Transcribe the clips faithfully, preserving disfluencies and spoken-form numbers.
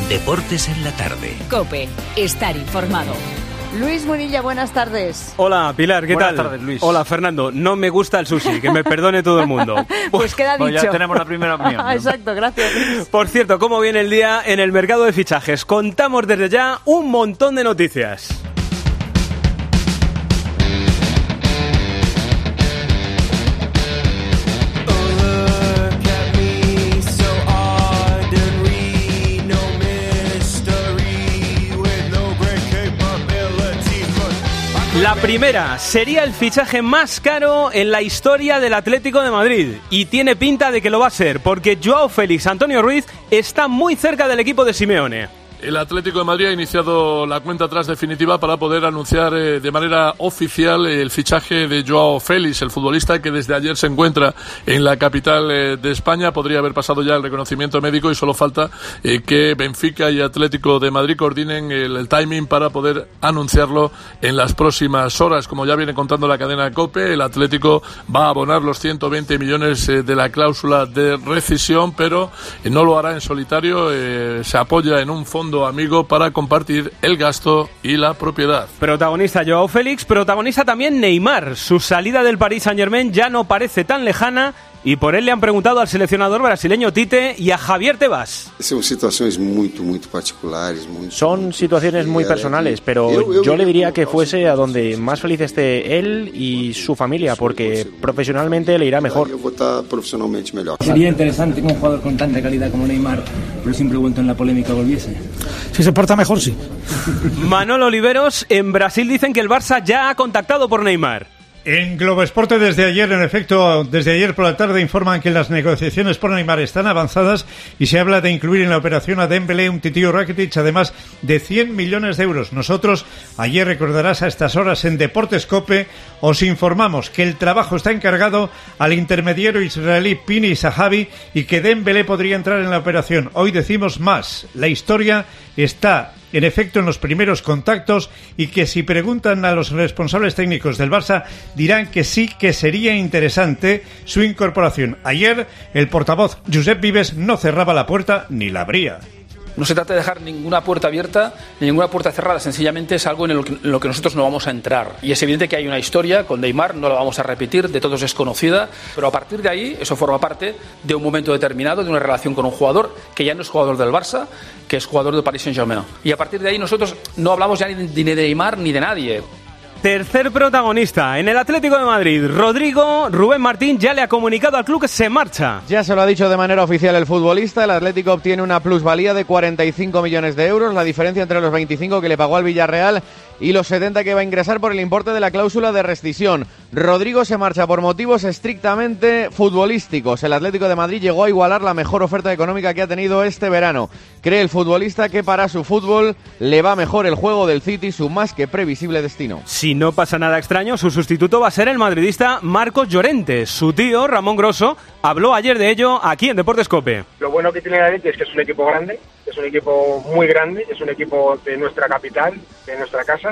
Deportes en la tarde. COPE, estar informado. Luis Munilla, buenas tardes. Hola, Pilar, ¿qué buenas tal? Buenas tardes, Luis. Hola, Fernando. No me gusta el sushi, que me perdone todo el mundo. Pues queda dicho. Bueno, ya tenemos la primera opinión, ¿no? Exacto, gracias, Luis. Por cierto, ¿cómo viene el día en el mercado de fichajes? Contamos desde ya un montón de noticias. La primera sería el fichaje más caro en la historia del Atlético de Madrid y tiene pinta de que lo va a ser porque Joao Félix Antonio Ruiz está muy cerca del equipo de Simeone. El Atlético de Madrid ha iniciado la cuenta atrás definitiva para poder anunciar eh, de manera oficial el fichaje de Joao Félix, el futbolista que desde ayer se encuentra en la capital eh, de España. Podría haber pasado ya el reconocimiento médico y solo falta eh, que Benfica y Atlético de Madrid coordinen el, el timing para poder anunciarlo en las próximas horas. Como ya viene contando la cadena COPE, el Atlético va a abonar los ciento veinte millones eh, de la cláusula de rescisión, pero eh, no lo hará en solitario, eh, se apoya en un fondo amigo para compartir el gasto y la propiedad. Protagonista Joao Félix, protagonista también Neymar. Su salida del Paris Saint-Germain ya no parece tan lejana y por él le han preguntado al seleccionador brasileño Tite y a Javier Tebas. Son situaciones muy, muy particulares. Muy, Son situaciones muy personales, pero yo le diría que fuese a donde más feliz esté él y su familia, porque profesionalmente le irá mejor. Sería interesante que un jugador con tanta calidad como Neymar, pero siempre vuelto en la polémica, volviese. Si se porta mejor, sí. Manolo Oliveros, en Brasil dicen que el Barça ya ha contactado por Neymar. En Globo Esporte desde ayer, en efecto, desde ayer por la tarde informan que las negociaciones por Neymar están avanzadas y se habla de incluir en la operación a Dembélé, Umtiti o Rakitic, además de cien millones de euros. Nosotros, ayer recordarás a estas horas en Deportes COPE, os informamos que el trabajo está encargado al intermediario israelí Pini Zahavi y que Dembélé podría entrar en la operación. Hoy decimos más, la historia está en efecto en los primeros contactos y que si preguntan a los responsables técnicos del Barça dirán que sí que sería interesante su incorporación. Ayer el portavoz Josep Vives no cerraba la puerta ni la abría. No se trata de dejar ninguna puerta abierta ni ninguna puerta cerrada, sencillamente es algo en lo, que, en lo que nosotros no vamos a entrar. Y es evidente que hay una historia con Neymar, no la vamos a repetir, de todos es conocida, pero a partir de ahí eso forma parte de un momento determinado, de una relación con un jugador que ya no es jugador del Barça, que es jugador del Paris Saint-Germain. Y a partir de ahí nosotros no hablamos ya ni de, ni de Neymar ni de nadie. Tercer protagonista, en el Atlético de Madrid, Rodrigo, Rubén Martín ya le ha comunicado al club que se marcha. Ya se lo ha dicho de manera oficial el futbolista, el Atlético obtiene una plusvalía de cuarenta y cinco millones de euros, la diferencia entre los veinticinco que le pagó al Villarreal y los setenta que va a ingresar por el importe de la cláusula de rescisión. Rodrigo se marcha por motivos estrictamente futbolísticos. El Atlético de Madrid llegó a igualar la mejor oferta económica que ha tenido este verano. Cree el futbolista que para su fútbol le va mejor el juego del City, su más que previsible destino. Si no pasa nada extraño, su sustituto va a ser el madridista Marcos Llorente. Su tío, Ramón Grosso, habló ayer de ello aquí en Deportes COPE. Lo bueno que tiene el Atlético es que es un equipo grande, es un equipo muy grande, es un equipo de nuestra capital, de nuestra casa,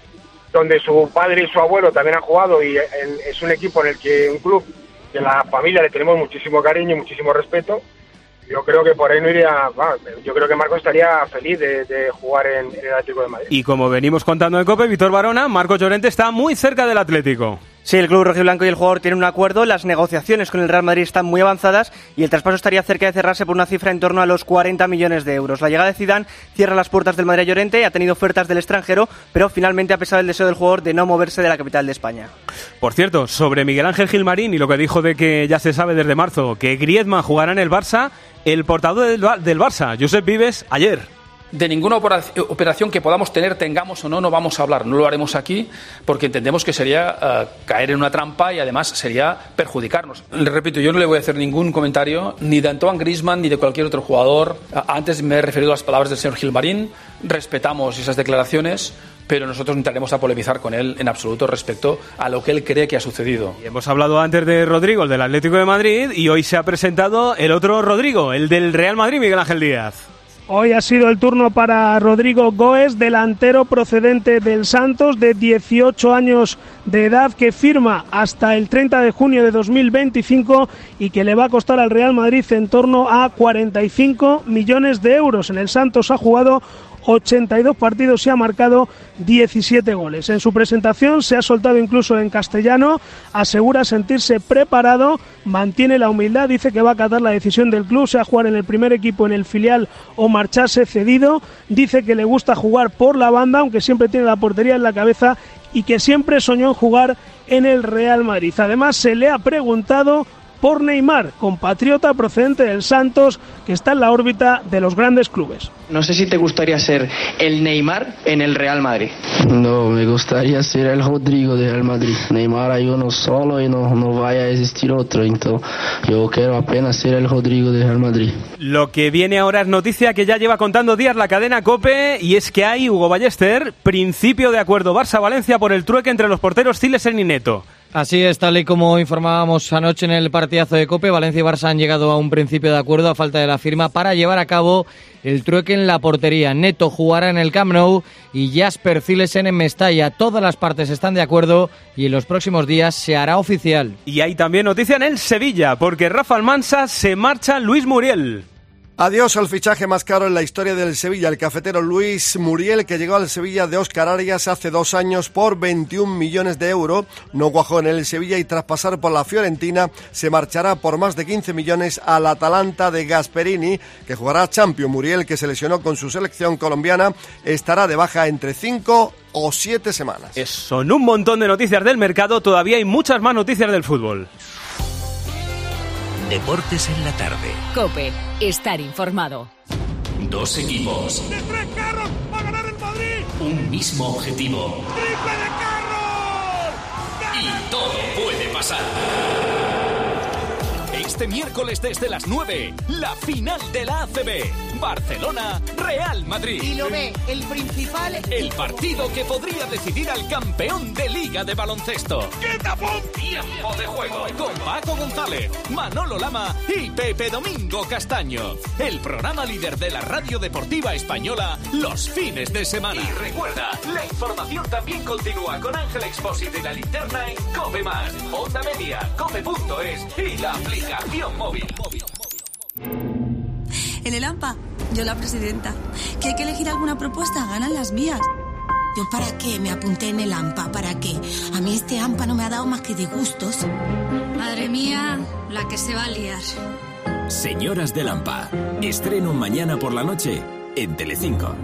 donde su padre y su abuelo también han jugado y es un equipo en el que un club de la familia le tenemos muchísimo cariño y muchísimo respeto. Yo creo que por ahí no iría, bueno, yo creo que Marcos estaría feliz de, de jugar en, en el Atlético de Madrid. Y como venimos contando en COPE, Víctor Barona, Marcos Llorente está muy cerca del Atlético. Sí, el club rojiblanco y el jugador tienen un acuerdo, las negociaciones con el Real Madrid están muy avanzadas y el traspaso estaría cerca de cerrarse por una cifra en torno a los cuarenta millones de euros. La llegada de Zidane cierra las puertas del Madrid a Llorente, ha tenido ofertas del extranjero, pero finalmente ha pesado el deseo del jugador de no moverse de la capital de España. Por cierto, sobre Miguel Ángel Gilmarín y lo que dijo de que ya se sabe desde marzo que Griezmann jugará en el Barça, el portavoz del, del Barça, Josep Vives, ayer. De ninguna operación que podamos tener, tengamos o no, no vamos a hablar. No lo haremos aquí porque entendemos que sería uh, caer en una trampa y además sería perjudicarnos. Le repito, yo no le voy a hacer ningún comentario ni de Antoine Griezmann ni de cualquier otro jugador. Uh, antes me he referido a las palabras del señor Gilmarín. Respetamos esas declaraciones, pero nosotros no entraremos a polemizar con él en absoluto respecto a lo que él cree que ha sucedido. Y hemos hablado antes de Rodrigo, el del Atlético de Madrid, y hoy se ha presentado el otro Rodrigo, el del Real Madrid, Miguel Ángel Díaz. Hoy ha sido el turno para Rodrigo Goes, delantero procedente del Santos, de dieciocho años de edad, que firma hasta el treinta de junio de dos mil veinticinco y que le va a costar al Real Madrid en torno a cuarenta y cinco millones de euros. En el Santos ha jugado ochenta y dos partidos y ha marcado diecisiete goles. En su presentación se ha soltado incluso en castellano, asegura sentirse preparado, mantiene la humildad, dice que va a acatar la decisión del club, sea jugar en el primer equipo, en el filial o marcharse cedido. Dice que le gusta jugar por la banda, aunque siempre tiene la portería en la cabeza, y que siempre soñó en jugar en el Real Madrid. Además, se le ha preguntado por Neymar, compatriota procedente del Santos, que está en la órbita de los grandes clubes. No sé si te gustaría ser el Neymar en el Real Madrid. No, me gustaría ser el Rodrigo de Real Madrid. Neymar hay uno solo y no, no vaya a existir otro. Entonces, yo quiero apenas ser el Rodrigo de Real Madrid. Lo que viene ahora es noticia que ya lleva contando días la cadena COPE, y es que hay, Hugo Ballester, principio de acuerdo Barça-Valencia por el trueque entre los porteros Cilesen y Neto. Así es, tal y como informábamos anoche en el partidazo de COPE, Valencia y Barça han llegado a un principio de acuerdo a falta de la firma para llevar a cabo el trueque en la portería. Neto jugará en el Camp Nou y Jasper Cilesen en Mestalla. Todas las partes están de acuerdo y en los próximos días se hará oficial. Y hay también noticia en el Sevilla, porque Rafa Almansa se marcha Luis Muriel. Adiós al fichaje más caro en la historia del Sevilla, el cafetero Luis Muriel, que llegó al Sevilla de Óscar Arias hace dos años por veintiún millones de euros. No cuajó en el Sevilla y tras pasar por la Fiorentina se marchará por más de quince millones al Atalanta de Gasperini, que jugará Champions. Muriel, que se lesionó con su selección colombiana, estará de baja entre cinco o siete semanas. Son un montón de noticias del mercado, todavía hay muchas más noticias del fútbol. Deportes en la tarde. COPE. Estar informado. Dos equipos. ¡De tres carros va a ganar el Madrid! Un mismo objetivo. ¡Triple de carros! Y todo puede pasar. Este miércoles desde las nueve, la final de la A C B. Barcelona-Real Madrid. Y lo ve el principal. El partido que podría decidir al campeón de Liga de Baloncesto. ¡Qué tapón! Tiempo de juego con Paco González, Manolo Lama y Pepe Domingo Castaño. El programa líder de la radio deportiva española los fines de semana. Y recuerda, la información también continúa con Ángel Expósito y la linterna en COPE más, Onda Media, cope punto es y la aplicación móvil. En el AMPA, yo la presidenta. ¿Que hay que elegir alguna propuesta? Ganan las mías. ¿Yo para qué me apunté en el AMPA? ¿Para qué? A mí este AMPA no me ha dado más que disgustos. Madre mía, la que se va a liar. Señoras del AMPA. Estreno mañana por la noche en Telecinco.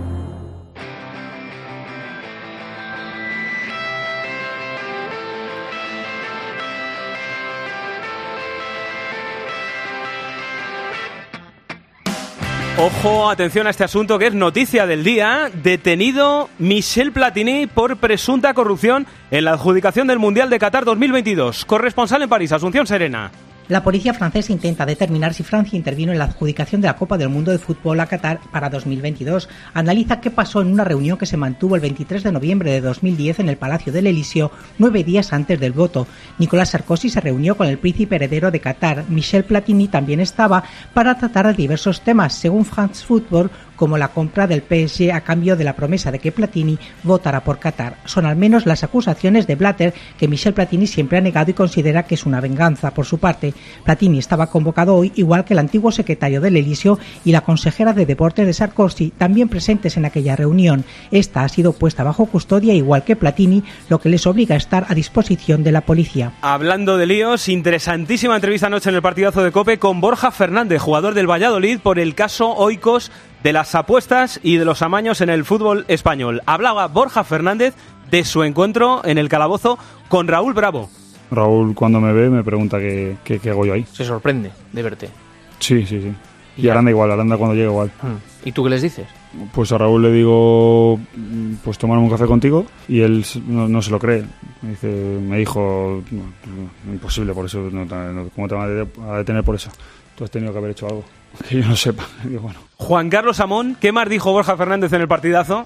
Ojo, atención a este asunto que es noticia del día. Detenido Michel Platini por presunta corrupción en la adjudicación del Mundial de Qatar dos mil veintidós. Corresponsal en París, Asunción Serena. La policía francesa intenta determinar si Francia intervino en la adjudicación de la Copa del Mundo de Fútbol a Qatar para dos mil veintidós. Analiza qué pasó en una reunión que se mantuvo el veintitrés de noviembre de dos mil diez en el Palacio del Elíseo, nueve días antes del voto. Nicolás Sarkozy se reunió con el príncipe heredero de Qatar. Michel Platini también estaba para tratar de diversos temas, según France Football, como la compra del P S G a cambio de la promesa de que Platini votará por Qatar. Son al menos las acusaciones de Blatter, que Michel Platini siempre ha negado y considera que es una venganza. Por su parte, Platini estaba convocado hoy, igual que el antiguo secretario del Elíseo y la consejera de Deportes de Sarkozy, también presentes en aquella reunión. Esta ha sido puesta bajo custodia, igual que Platini, lo que les obliga a estar a disposición de la policía. Hablando de líos, interesantísima entrevista anoche en el partidazo de COPE con Borja Fernández, jugador del Valladolid, por el caso Oikos de las apuestas y de los amaños en el fútbol español. Hablaba Borja Fernández de su encuentro en el calabozo con Raúl Bravo. Raúl, cuando me ve, me pregunta qué, qué, qué hago yo ahí. Se sorprende de verte. Sí, sí, sí. Y, y Aranda igual, Aranda cuando llega igual. ¿Y tú qué les dices? Pues a Raúl le digo, pues tomarme un café contigo, y él no, no se lo cree. Me dice, me dijo, no, no, imposible por eso, no, no, ¿cómo te van a detener por eso? Tú has tenido que haber hecho algo que yo no sepa. Digo, bueno. Juan Carlos Amón, ¿qué más dijo Borja Fernández en el partidazo?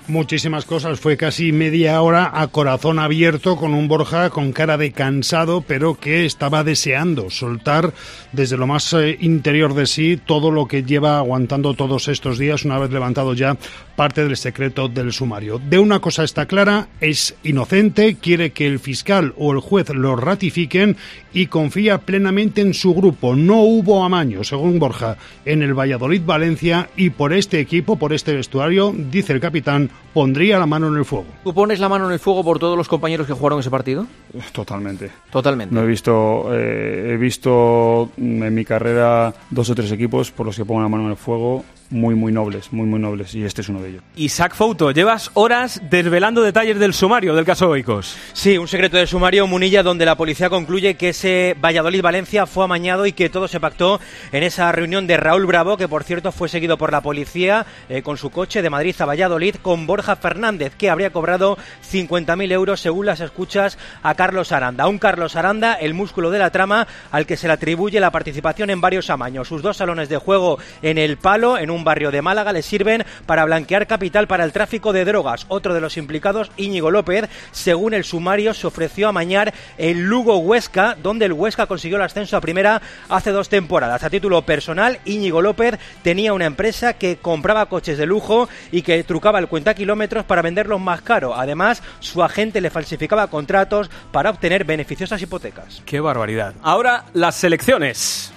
Muchísimas cosas, fue casi media hora a corazón abierto con un Borja con cara de cansado, pero que estaba deseando soltar desde lo más eh, interior de sí todo lo que lleva aguantando todos estos días, una vez levantado ya parte del secreto del sumario. De una cosa está clara, es inocente, quiere que el fiscal o el juez lo ratifiquen y confía plenamente en su grupo. No hubo amaño, según Borja, en el Valladolid-Valencia, y por este equipo, por este vestuario, dice el capitán, pondría la mano en el fuego. ¿Tú pones la mano en el fuego por todos los compañeros que jugaron ese partido? Totalmente. Totalmente. No he visto, eh, he visto en mi carrera dos o tres equipos por los que pongo la mano en el fuego, muy, muy nobles, muy, muy nobles, y este es uno de ellos. Isaac Fouto, llevas horas desvelando detalles del sumario del caso Oikos. Sí, un secreto del sumario, Munilla, donde la policía concluye que ese Valladolid-Valencia fue amañado y que todo se pactó en esa reunión de Raúl Bravo, que por cierto fue seguido por la policía eh, con su coche de Madrid a Valladolid, con Borja Fernández, que habría cobrado cincuenta mil euros según las escuchas a Carlos Aranda. Un Carlos Aranda, el músculo de la trama, al que se le atribuye la participación en varios amaños. Sus dos salones de juego en El Palo, en un un barrio de Málaga, le sirven para blanquear capital para el tráfico de drogas. Otro de los implicados, Íñigo López, según el sumario, se ofreció a amañar el Lugo Huesca, donde el Huesca consiguió el ascenso a primera hace dos temporadas. A título personal, Íñigo López tenía una empresa que compraba coches de lujo y que trucaba el cuentakilómetros para venderlos más caro. Además, su agente le falsificaba contratos para obtener beneficiosas hipotecas. ¡Qué barbaridad! Ahora, las selecciones.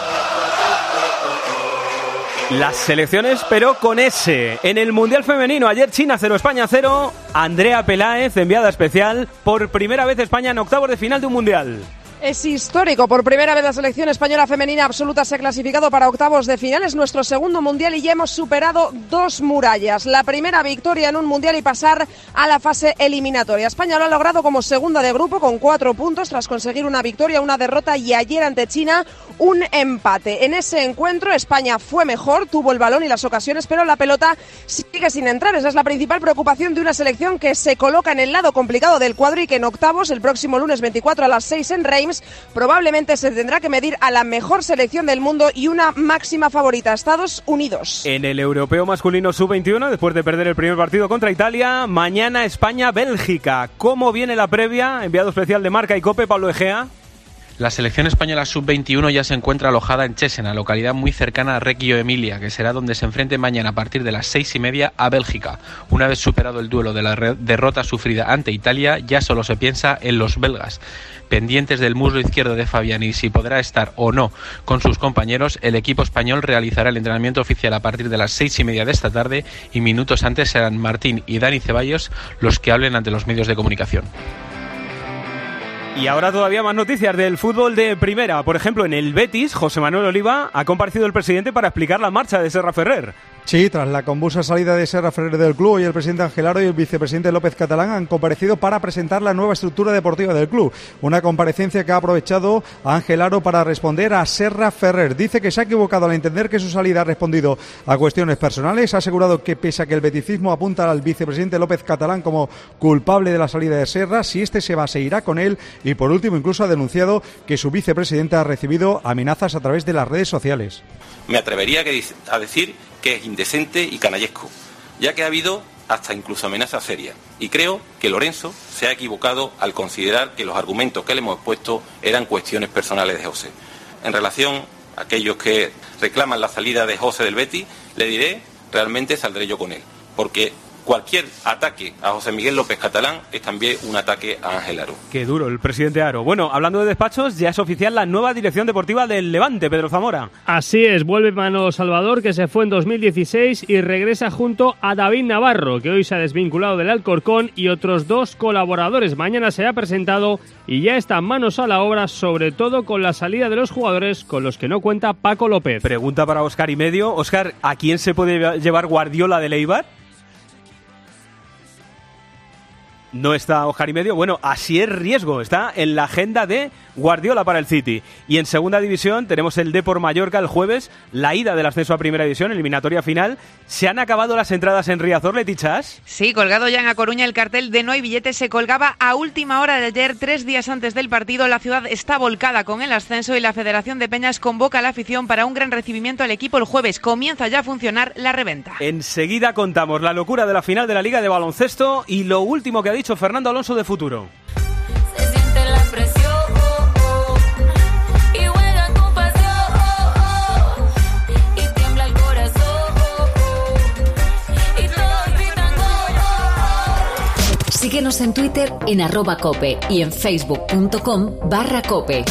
Las selecciones, pero con S. En el Mundial Femenino, ayer China cero, España cero. Andrea Peláez, enviada especial. Por primera vez España en octavos de final de un Mundial. Es histórico, por primera vez la selección española femenina absoluta se ha clasificado para octavos de final, es nuestro segundo mundial y ya hemos superado dos murallas. La primera victoria en un mundial y pasar a la fase eliminatoria. España lo ha logrado como segunda de grupo con cuatro puntos tras conseguir una victoria, una derrota y ayer ante China un empate. En ese encuentro España fue mejor, tuvo el balón y las ocasiones, pero la pelota sigue sin entrar. Esa es la principal preocupación de una selección que se coloca en el lado complicado del cuadro y que en octavos, el próximo lunes veinticuatro a las seis en Reims, probablemente se tendrá que medir a la mejor selección del mundo y una máxima favorita, Estados Unidos. En el europeo masculino sub veintiuno, después de perder el primer partido contra Italia, mañana España-Bélgica. ¿Cómo viene la previa? Enviado especial de Marca y COPE, Pablo Egea. La selección española sub veintiuno ya se encuentra alojada en Chesena, localidad muy cercana a Reggio Emilia, que será donde se enfrente mañana a partir de las seis y media a Bélgica. Una vez superado el duelo de la derrota sufrida ante Italia, ya solo se piensa en los belgas. Pendientes del muslo izquierdo de Fabián y si podrá estar o no con sus compañeros, el equipo español realizará el entrenamiento oficial a partir de las seis y media de esta tarde y minutos antes serán Martín y Dani Ceballos los que hablen ante los medios de comunicación. Y ahora todavía más noticias del fútbol de primera. Por ejemplo, en el Betis, José Manuel Oliva, ha comparecido el presidente para explicar la marcha de Serra Ferrer. Sí, tras la convulsa salida de Serra Ferrer del club, hoy el presidente Ángel Aro y el vicepresidente López Catalán han comparecido para presentar la nueva estructura deportiva del club. Una comparecencia que ha aprovechado a Ángel Aro para responder a Serra Ferrer. Dice que se ha equivocado al entender que su salida ha respondido a cuestiones personales. Ha asegurado que pese a que el beticismo apunta al vicepresidente López Catalán como culpable de la salida de Serra, si este se va, se irá con él. Y por último, incluso ha denunciado que su vicepresidente ha recibido amenazas a través de las redes sociales. Me atrevería a decir que es indecente y canallesco, ya que ha habido hasta incluso amenazas serias. Y creo que Lorenzo se ha equivocado al considerar que los argumentos que le hemos expuesto eran cuestiones personales de José. En relación a aquellos que reclaman la salida de José del Betis, le diré, realmente saldré yo con él, porque cualquier ataque a José Miguel López Catalán es también un ataque a Ángel Aro. Qué duro el presidente Aro. Bueno, hablando de despachos, ya es oficial la nueva dirección deportiva del Levante, Pedro Zamora. Así es, vuelve Manolo Salvador, que se fue en dos mil dieciséis y regresa junto a David Navarro, que hoy se ha desvinculado del Alcorcón, y otros dos colaboradores. Mañana se ha presentado y ya están manos a la obra, sobre todo con la salida de los jugadores con los que no cuenta Paco López. Pregunta para Óscar y medio. Óscar, ¿a quién se puede llevar Guardiola del Eibar? No está Oscar y medio. Bueno, así es Riesgo. Está en la agenda de Guardiola para el City. Y en segunda división tenemos el Depor Mallorca el jueves, la ida del ascenso a primera división, eliminatoria final. ¿Se han acabado las entradas en Riazor, Letichas? Sí, colgado ya en A Coruña el cartel de No hay billetes se colgaba a última hora de ayer, tres días antes del partido. La ciudad está volcada con el ascenso y la Federación de Peñas convoca a la afición para un gran recibimiento al equipo el jueves. Comienza ya a funcionar la reventa. Enseguida contamos la locura de la final de la Liga de Baloncesto y lo último que ha dicho Fernando Alonso de Futuro. Se siente la presión, oh, oh, y juega con pasión, oh, oh, y tiembla el corazón, oh, oh, y todos gritan, oh, oh. Síguenos en Twitter en arroba cope y en facebook.com barra cope.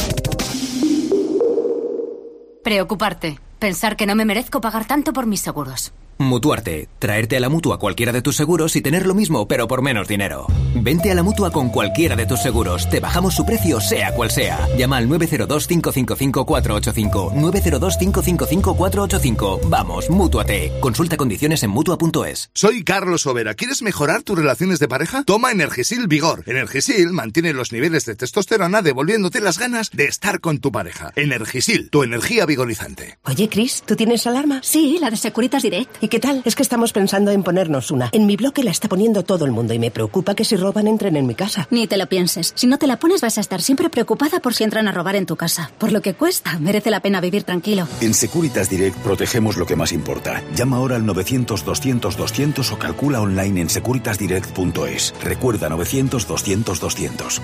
Preocuparte. Pensar que no me merezco pagar tanto por mis seguros. Mutuarte. Traerte a la Mutua cualquiera de tus seguros y tener lo mismo, pero por menos dinero. Vente a la Mutua con cualquiera de tus seguros. Te bajamos su precio, sea cual sea. Llama al nueve cero dos, cinco cinco cinco, cuatro ocho cinco. nueve cero dos, cinco cinco cinco, cuatro ocho cinco. Vamos, Mútuate. Consulta condiciones en Mutua punto es. Soy Carlos Overa. ¿Quieres mejorar tus relaciones de pareja? Toma Energisil Vigor. Energisil mantiene los niveles de testosterona devolviéndote las ganas de estar con tu pareja. Energisil, tu energía vigorizante. Oye, Chris, ¿tú tienes alarma? Sí, la de Securitas Direct. ¿Y qué tal? Es que estamos pensando en ponernos una. En mi bloque la está poniendo todo el mundo y me preocupa que si roban entren en mi casa. Ni te lo pienses. Si no te la pones vas a estar siempre preocupada por si entran a robar en tu casa. Por lo que cuesta, merece la pena vivir tranquilo. En Securitas Direct protegemos lo que más importa. Llama ahora al novecientos, doscientos, doscientos o calcula online en securitas direct punto es. Recuerda novecientos, doscientos, doscientos.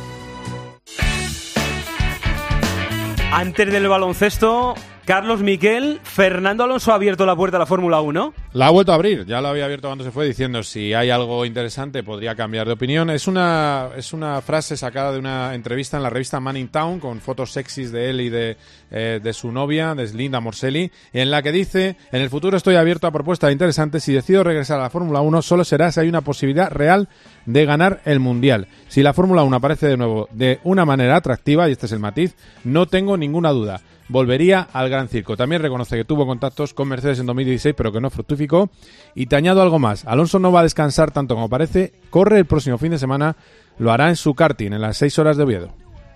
Antes del baloncesto, Carlos Miquel, Fernando Alonso ha abierto la puerta a la Fórmula uno. La ha vuelto a abrir, ya lo había abierto cuando se fue, diciendo si hay algo interesante podría cambiar de opinión. Es una es una frase sacada de una entrevista en la revista Man in Town con fotos sexys de él y de, eh, de su novia, de Linda Morselli, en la que dice: en el futuro estoy abierto a propuestas interesantes. Si decido regresar a la Fórmula uno solo será si hay una posibilidad real de ganar el Mundial. Si la Fórmula uno aparece de nuevo de una manera atractiva, y este es el matiz, no tengo ninguna duda. Volvería al Gran Circo. También reconoce que tuvo contactos con Mercedes en dos mil dieciséis, pero que no fructificó. Y te añado algo más. Alonso no va a descansar tanto como parece. Corre el próximo fin de semana. Lo hará en su karting, en las seis horas de Oviedo.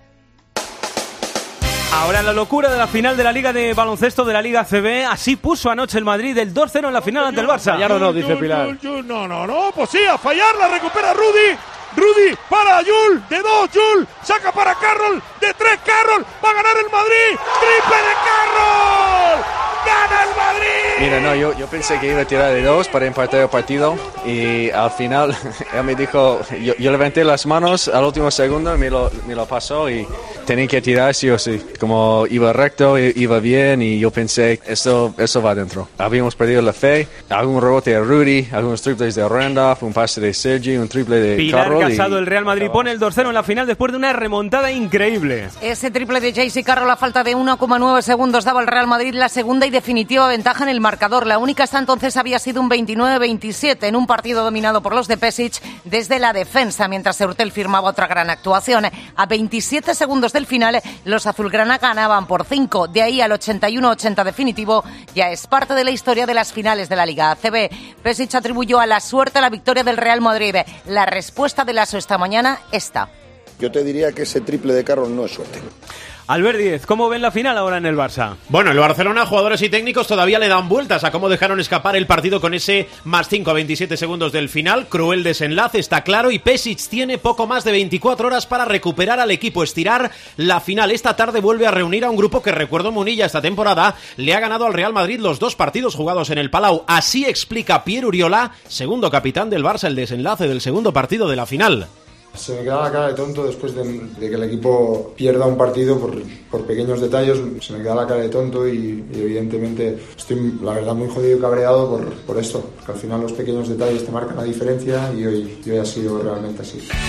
Ahora la locura de la final de la Liga de Baloncesto de la Liga C B. Así puso anoche el Madrid el dos cero en la final ante el Barça. Fallar o no, dice Pilar. No, no, no. Pues sí, a fallar. La recupera Rudy. Rudy para Yul, de dos, Yul, saca para Carroll, de tres Carroll, va a ganar el Madrid, triple de Carroll, gana el Madrid. Mira, no, yo, yo pensé que iba a tirar de dos para empatar el partido y al final él me dijo, yo, yo levanté las manos al último segundo y me lo, me lo pasó y tenía que tirar sí o sí, como iba recto, iba bien y yo pensé, eso, eso va adentro. Habíamos perdido la fe, algún rebote de Rudy, algunos triples de Randolph, un pase de Sergi, un triple de Pilar Carroll. Casado, el Real Madrid pone el dos cero en la final después de una remontada increíble. Ese triple de Jaycee Carroll a falta de uno coma nueve segundos daba al Real Madrid la segunda y definitiva ventaja en el marcador. La única hasta entonces había sido un veintinueve veintisiete en un partido dominado por los de Pesic desde la defensa, mientras Eurtel firmaba otra gran actuación. A veintisiete segundos del final, los azulgrana ganaban por cinco. De ahí al ochenta y uno ochenta definitivo, ya es parte de la historia de las finales de la Liga A C B. Pesic atribuyó a la suerte la victoria del Real Madrid. La respuesta de Lasso esta mañana está. Yo te diría que ese triple de Carroll no es suerte. Albert Díez, ¿cómo ven la final ahora en el Barça? Bueno, el Barcelona, jugadores y técnicos todavía le dan vueltas a cómo dejaron escapar el partido con ese más cinco a veintisiete segundos del final. Cruel desenlace, está claro, y Pesic tiene poco más de veinticuatro horas para recuperar al equipo, estirar la final. Esta tarde vuelve a reunir a un grupo que, recuerdo, Munilla esta temporada le ha ganado al Real Madrid los dos partidos jugados en el Palau. Así explica Pierre Uriola, segundo capitán del Barça, el desenlace del segundo partido de la final. Se me queda la cara de tonto después de, de que el equipo pierda un partido por, por pequeños detalles. Se me queda la cara de tonto y, y evidentemente estoy, la verdad, muy jodido y cabreado por, por esto. Porque al final los pequeños detalles te marcan la diferencia y hoy, y hoy ha sido realmente así.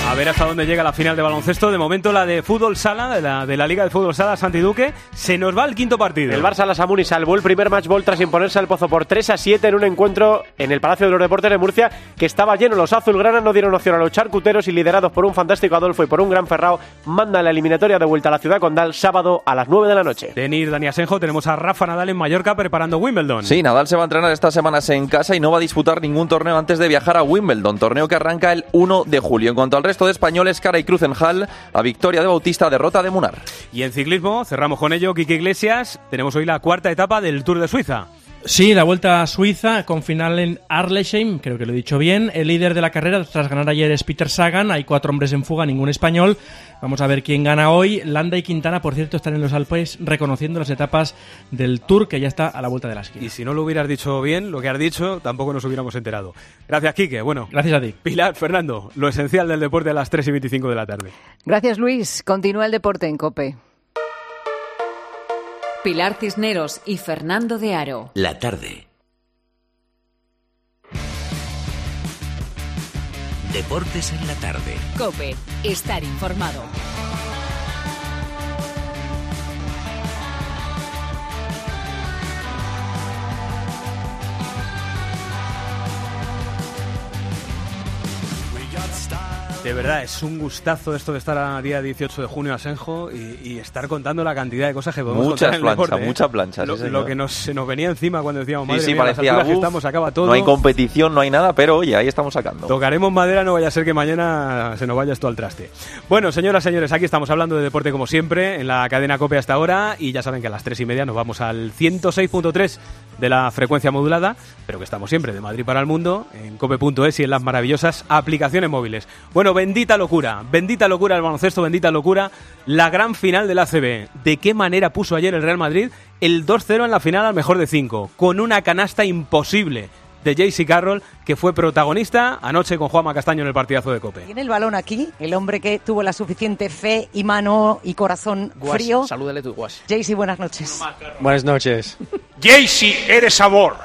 A ver hasta dónde llega la final de baloncesto. De momento la de fútbol sala, de la, de la Liga de Fútbol Sala Santi Duque. Se nos va al quinto partido. El Barça Lasamuni salvó el primer match ball tras imponerse al Pozo por tres a siete en un encuentro en el Palacio de los Deportes de Murcia que estaba lleno. Los azulgranas no dieron opción a los charcuteros y liderados por un fantástico Adolfo y por un gran Ferrao mandan la eliminatoria de vuelta a la Ciudad Condal sábado a las nueve de la noche. Denir, Dani Asenjo, tenemos a Rafa Nadal en Mallorca preparando Wimbledon. Sí, Nadal se va a entrenar estas semanas en casa y no va a disputar ningún torneo antes de viajar a Wimbledon, torneo que arranca el uno de julio. En cuanto al resto de españoles, Cara y Cruz en Hall, la victoria de Bautista, derrota de Munar. Y en ciclismo, cerramos con ello, Quique Iglesias, tenemos hoy la cuarta etapa del Tour de Suiza. Sí, la Vuelta a Suiza con final en Arlesheim, creo que lo he dicho bien. El líder de la carrera tras ganar ayer es Peter Sagan, hay cuatro hombres en fuga, ningún español. Vamos a ver quién gana hoy. Landa y Quintana, por cierto, están en los Alpes reconociendo las etapas del Tour que ya está a la vuelta de la esquina. Y si no lo hubieras dicho bien, lo que has dicho, tampoco nos hubiéramos enterado. Gracias, Quique. Bueno, gracias a ti. Pilar, Fernando, lo esencial del deporte a las tres y veinticinco de la tarde. Gracias, Luis. Continúa el deporte en COPE. Pilar Cisneros y Fernando de Aro. La tarde. Deportes en la tarde. COPE. Estar informado. De verdad, es un gustazo esto de estar a día dieciocho de junio, Asenjo, y, y estar contando la cantidad de cosas que podemos Muchas contar en el planchas, deporte, ¿eh? mucha plancha, Lo, sí, señor. lo que nos, se nos venía encima cuando decíamos, madre sí, sí, mía, parecía, las alturas que uf, estamos, acaba todo. No hay competición, no hay nada, pero oye, ahí estamos sacando. Tocaremos madera, no vaya a ser que mañana se nos vaya esto al traste. Bueno, señoras, señores, aquí estamos hablando de deporte como siempre, en la cadena COPE hasta ahora, y ya saben que a las tres y media nos vamos al ciento seis punto tres de la frecuencia modulada, pero que estamos siempre de Madrid para el mundo, en cope punto es y en las maravillosas aplicaciones móviles. Bueno, bendita locura, bendita locura el baloncesto, bendita locura la gran final del A C B. ¿De qué manera puso ayer el Real Madrid el dos cero en la final al mejor de cinco? Con una canasta imposible de J C Carroll, que fue protagonista anoche con Juanma Castaño en el partidazo de COPE. Tiene el balón aquí, el hombre que tuvo la suficiente fe y mano y corazón Guas, frío. salúdale tú, Guas. J C, buenas noches. Buenas noches. Jaycee, eres amor.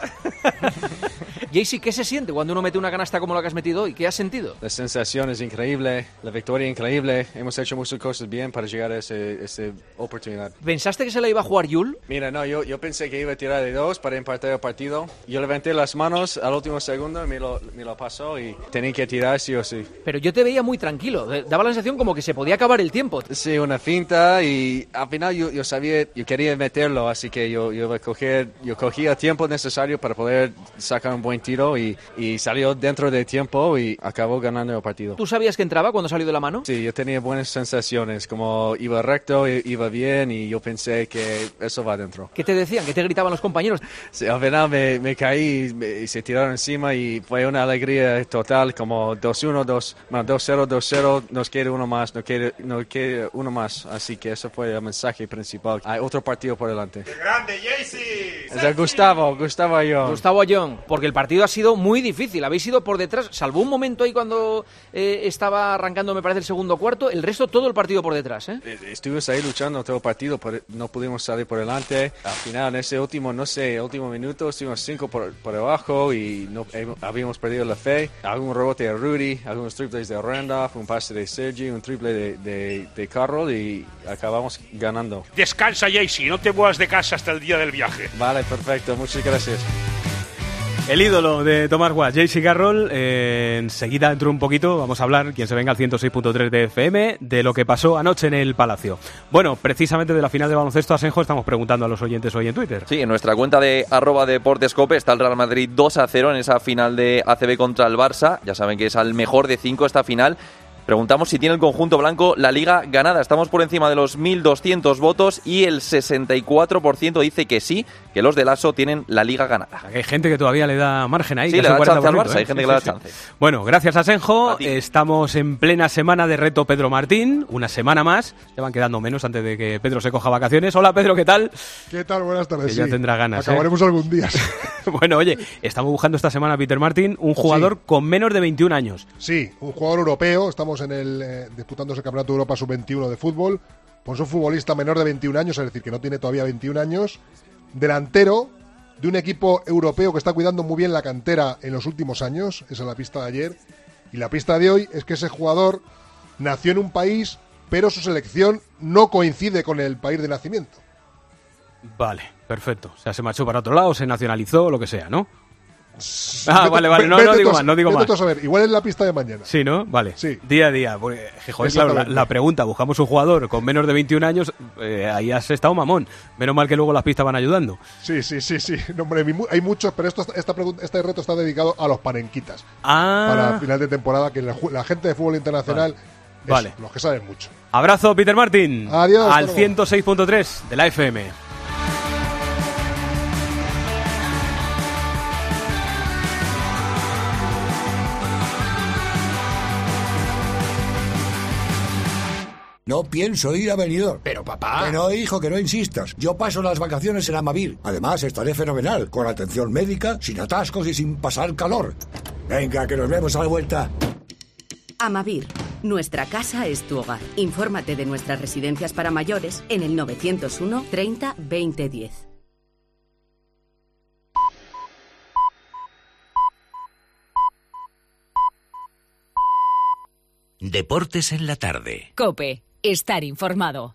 Jaycee, ¿qué se siente cuando uno mete una canasta como la que has metido hoy? ¿Qué has sentido? La sensación es increíble, la victoria increíble. Hemos hecho muchas cosas bien para llegar a ese- esa oportunidad. ¿Pensaste que se la iba a jugar Yul? Mira, no, yo, yo pensé que iba a tirar de dos para empatar el partido. Yo levanté las manos al último segundo, me lo, me lo pasó y tenía que tirar sí o sí. Pero yo te veía muy tranquilo. de- Daba la sensación como que se podía acabar el tiempo. Sí, una finta y al final yo, yo sabía, yo quería meterlo, así que yo, yo, iba a coger, yo cogía el tiempo necesario para poder sacar un buen tiro y, y salió dentro del tiempo y acabó ganando el partido. ¿Tú sabías que entraba cuando salió de la mano? Sí, yo tenía buenas sensaciones, como iba recto, i- iba bien y yo pensé que eso va adentro. ¿Qué te decían? ¿Qué te gritaban los compañeros? Sí, al final me, me caí y, me- y se tiraron encima y fue una alegría total, como dos uno, dos, bueno, dos cero, dos cero, nos quiere uno más, nos quiere, nos quiere uno más, así que eso fue el mensaje principal. Hay otro partido por delante. ¡Grande, Jaycee! Es de Gustavo, Gustavo Ayón. Gustavo Ayón, porque el partido ha sido muy difícil. Habéis ido por detrás, salvo un momento ahí cuando eh, estaba arrancando, me parece, el segundo cuarto. El resto, todo el partido por detrás, ¿eh? Estuvimos ahí luchando todo el partido, pero no pudimos salir por delante. Al final, en ese último, no sé, último minuto, estuvimos cinco por, por debajo y no hemos- habíamos perdido la fe. Algún rebote de Rudy, algunos triples de Randolph, un pase de Sergi, un triple de, de, de Carroll y acabamos ganando. Descansa, Jaycee, no te muevas de casa hasta el día del viaje. Vale, perfecto, muchas gracias. El ídolo de Tomás Guas, J C Carroll, eh, enseguida dentro de un poquito vamos a hablar, quien se venga al ciento seis punto tres de F M, de lo que pasó anoche en el Palacio. Bueno, precisamente de la final de baloncesto, Asenjo, estamos preguntando a los oyentes hoy en Twitter. Sí, en nuestra cuenta de arroba deportescope está el Real Madrid dos a cero en esa final de A C B contra el Barça. Ya saben que es al mejor de cinco esta final. Preguntamos si tiene el conjunto blanco la liga ganada. Estamos por encima de los mil doscientos votos y el sesenta y cuatro por ciento dice que sí, que los del ASO tienen la liga ganada. Hay gente que todavía le da margen ahí. Sí, casi le da un chance al cuarenta por ciento, Barça, hay ¿eh? gente Sí, que le da sí, sí. chance. Bueno, gracias Asenjo. Estamos en plena semana de reto Pedro Martín, una semana más. Ya van quedando menos antes de que Pedro se coja vacaciones. Hola Pedro, ¿qué tal? ¿Qué tal? Buenas tardes. Que ya sí. tendrá ganas. Acabaremos ¿eh? algún día. Bueno, oye, estamos buscando esta semana a Peter Martin, un jugador Sí. con menos de veintiún años. Sí, un jugador europeo. Estamos en el eh, disputándose el Campeonato de Europa sub veintiuno de fútbol. Pues un futbolista menor de veintiún años, es decir, que no tiene todavía veintiún años. Delantero de un equipo europeo que está cuidando muy bien la cantera en los últimos años. Esa es la pista de ayer. Y la pista de hoy es que ese jugador nació en un país, pero su selección no coincide con el país de nacimiento. Vale, perfecto. O sea, se marchó para otro lado, se nacionalizó, lo que sea, ¿no? Ah, vale, vale, no, no digo más, no digo más. A ver, igual es la pista de mañana. Sí, ¿no? Vale. Sí. Día a día. Pues, joder, claro, la, la pregunta, buscamos un jugador con menos de veintiún años, eh, ahí has estado mamón. Menos mal que luego las pistas van ayudando. Sí, sí, sí, sí. No, hombre, hay muchos, pero esto, esta pregunta, este reto está dedicado a los panenquitas. Ah. Para final de temporada, que la, la gente de fútbol internacional, vale. Vale. Eso, los que saben mucho. Abrazo, Peter Martin. Adiós. Al ciento seis punto tres de la F M. No pienso ir a Benidorm. Pero papá... Que no, hijo, que no insistas. Yo paso las vacaciones en Amavir. Además, estaré fenomenal, con atención médica, sin atascos y sin pasar calor. Venga, que nos vemos a la vuelta. Amavir. Nuestra casa es tu hogar. Infórmate de nuestras residencias para mayores en el novecientos uno treinta veinte diez. Deportes en la tarde. COPE. Estar informado.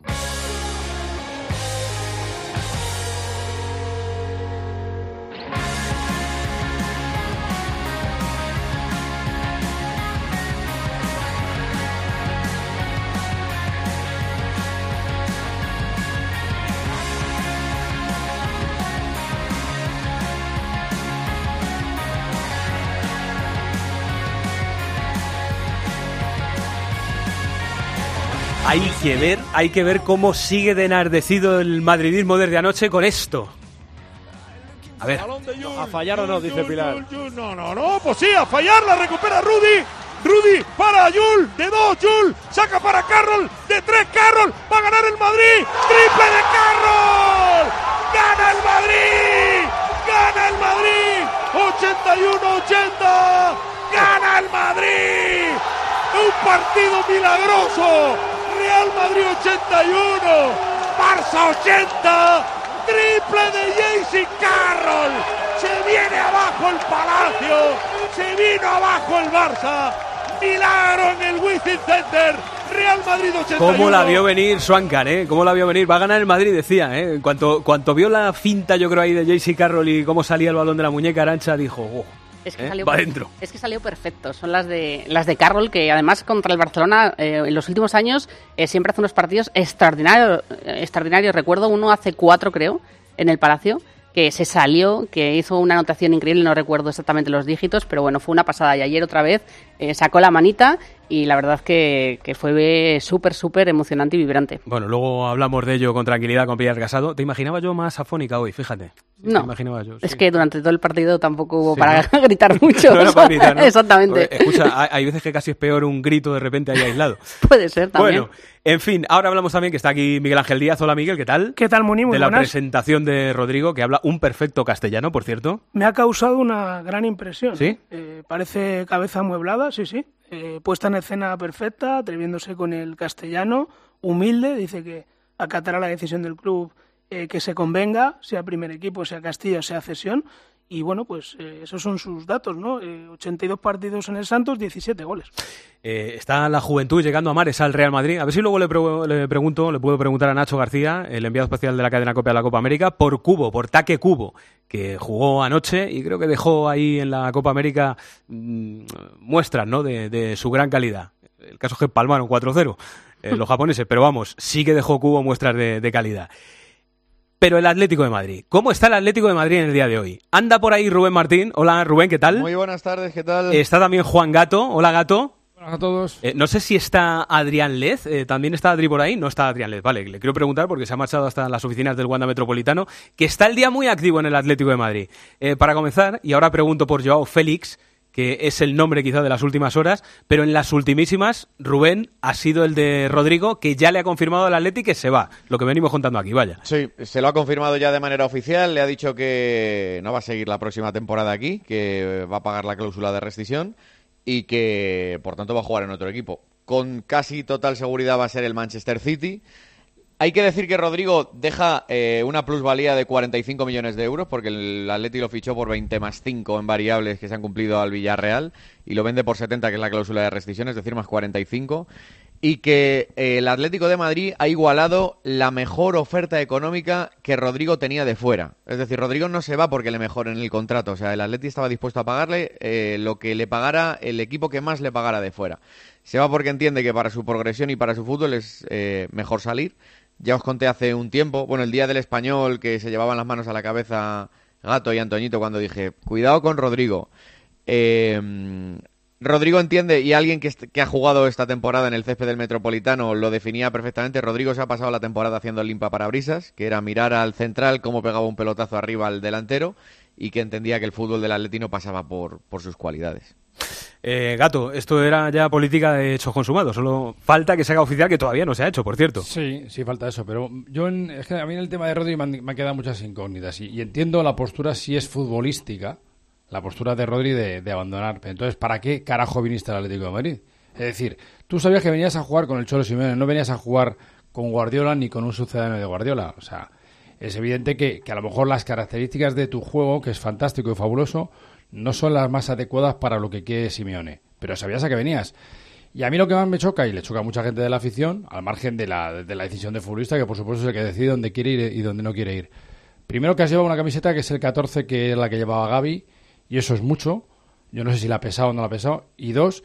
Hay que ver, hay que ver cómo sigue de enardecido el madridismo desde anoche con esto. A ver. A fallar o no, dice Pilar. No, no, no, pues sí, a fallar, la recupera Rudy. Rudy para Yul, de dos, Yul, saca para Carroll, de tres, Carroll, va a ganar el Madrid, triple de Carroll, gana el Madrid, gana el Madrid, ochenta y uno ochenta, gana el Madrid, un partido milagroso. Real Madrid ochenta y uno, Barça ochenta, triple de Jaycee Carroll, se viene abajo el Palacio, se vino abajo el Barça, milagro en el Wizzing Center, Real Madrid ochenta y uno. ¿Cómo la vio venir Swankar, eh? ¿Cómo la vio venir? Va a ganar el Madrid, decía, eh. En cuanto, cuanto vio la finta, yo creo, ahí de Jaycee Carroll y cómo salía el balón de la muñeca Arantxa, dijo, oh. Es que, ¿Eh? salió Va per- dentro. es que salió perfecto. Son las de las de Carroll, que además contra el Barcelona eh, en los últimos años eh, siempre hace unos partidos extraordinarios. Eh, extraordinarios. Recuerdo uno hace cuatro, creo, en el Palacio, que se salió, que hizo una anotación increíble, no recuerdo exactamente los dígitos, pero bueno, fue una pasada. Y ayer otra vez eh, sacó la manita y la verdad que, que fue súper, súper emocionante y vibrante. Bueno, luego hablamos de ello con tranquilidad con Pilar Casado. Te imaginaba yo más afónica hoy, fíjate. Sí, No, te imaginaba yo, es sí. que durante todo el partido tampoco hubo Sí, para ¿no? gritar mucho. No era para gritar, ¿no? Exactamente. Pues, escucha, hay, hay veces que casi es peor un grito de repente ahí aislado. Puede ser también. Bueno, en fin, ahora hablamos también que está aquí Miguel Ángel Díaz. Hola Miguel, ¿qué tal? ¿Qué tal, Muni? Muy De la buenas. presentación de Rodrigo, que habla un perfecto castellano, por cierto. Me ha causado una gran impresión. ¿Sí? Eh, parece cabeza amueblada, sí, sí. Eh, puesta en escena perfecta, atreviéndose con el castellano, humilde, dice que acatará la decisión del club eh, que se convenga, sea primer equipo, sea Castilla, sea cesión. Y bueno, pues eh, esos son sus datos, ¿no? Eh, ochenta y dos partidos en el Santos, diecisiete goles. Eh, está la juventud llegando a mares al Real Madrid. A ver si luego le, pre- le pregunto, le puedo preguntar a Nacho García, el enviado especial de la cadena COPE a la Copa América, por Cubo, por Taque Cubo, que jugó anoche y creo que dejó ahí en la Copa América mmm, muestras, ¿no?, de, de su gran calidad. El caso es que palmaron cuatro cero eh, los japoneses, pero vamos, sí que dejó Cubo muestras de, de calidad. Pero el Atlético de Madrid, ¿cómo está el Atlético de Madrid en el día de hoy? Anda por ahí Rubén Martín. Hola Rubén, ¿qué tal? Muy buenas tardes, ¿qué tal? Está también Juan Gato. Hola Gato. Buenas a todos. Eh, no sé si está Adrián Lez, eh, también está Adri por ahí. No está Adrián Lez, vale, le quiero preguntar porque se ha marchado hasta las oficinas del Wanda Metropolitano, que está el día muy activo en el Atlético de Madrid. Eh, para comenzar, y ahora pregunto por Joao Félix, que es el nombre quizá de las últimas horas, pero en las ultimísimas, Rubén, ha sido el de Rodrigo, que ya le ha confirmado al Atleti que se va, lo que venimos contando aquí, vaya. Sí, se lo ha confirmado ya de manera oficial, le ha dicho que no va a seguir la próxima temporada aquí, que va a pagar la cláusula de rescisión y que, por tanto, va a jugar en otro equipo. Con casi total seguridad va a ser el Manchester City. Hay que decir que Rodrigo deja eh, una plusvalía de cuarenta y cinco millones de euros porque el Atleti lo fichó por veinte más cinco en variables que se han cumplido al Villarreal y lo vende por setenta, que es la cláusula de rescisión, es decir, más cuarenta y cinco. y que eh, el Atlético de Madrid ha igualado la mejor oferta económica que Rodrigo tenía de fuera. Es decir, Rodrigo no se va porque le mejoren el contrato. O sea, el Atleti estaba dispuesto a pagarle eh, lo que le pagara el equipo que más le pagara de fuera. Se va porque entiende que para su progresión y para su fútbol es eh, mejor salir. Ya os conté hace un tiempo, bueno, el día del Español, que se llevaban las manos a la cabeza Gato y Antoñito cuando dije, cuidado con Rodrigo. Eh... Rodrigo entiende, y alguien que, que ha jugado esta temporada en el césped del Metropolitano lo definía perfectamente. Rodrigo se ha pasado la temporada haciendo el limpiaparabrisas, que era mirar al central cómo pegaba un pelotazo arriba al delantero, y que entendía que el fútbol del Atletino pasaba por, por sus cualidades. Eh, Gato, esto era ya política de hechos consumados, solo falta que se haga oficial, que todavía no se ha hecho, por cierto. Sí, sí falta eso, pero yo en, es que a mí en el tema de Rodri me han, me han quedado muchas incógnitas, y, y entiendo la postura si es futbolística, la postura de Rodri de, de abandonar. Entonces, ¿para qué carajo viniste al Atlético de Madrid? Es decir, tú sabías que venías a jugar con el Cholo Simeone, no venías a jugar con Guardiola ni con un sucedáneo de Guardiola. O sea, es evidente que, que a lo mejor las características de tu juego, que es fantástico y fabuloso, no son las más adecuadas para lo que quiere Simeone. Pero sabías a qué venías. Y a mí lo que más me choca, y le choca a mucha gente de la afición, al margen de la, de la decisión del futbolista, que por supuesto es el que decide dónde quiere ir y dónde no quiere ir. Primero, que has llevado una camiseta que es el catorce, que es la que llevaba Gavi, y eso es mucho. Yo no sé si la ha pesado o no la ha pesado. Y dos,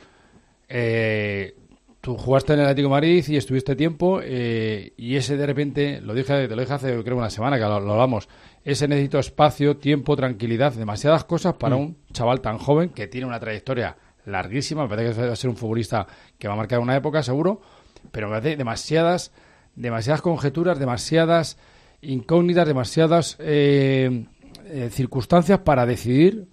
eh, tú jugaste en el Atlético de Madrid y estuviste tiempo, eh, y ese de repente, lo dije, te lo dije hace creo una semana que lo, lo hablamos, ese necesito espacio, tiempo, tranquilidad, demasiadas cosas para mm. un chaval tan joven que tiene una trayectoria larguísima. Me parece que va a ser un futbolista que va a marcar una época, seguro, pero me parece demasiadas, demasiadas conjeturas, demasiadas incógnitas, demasiadas eh, eh, circunstancias para decidir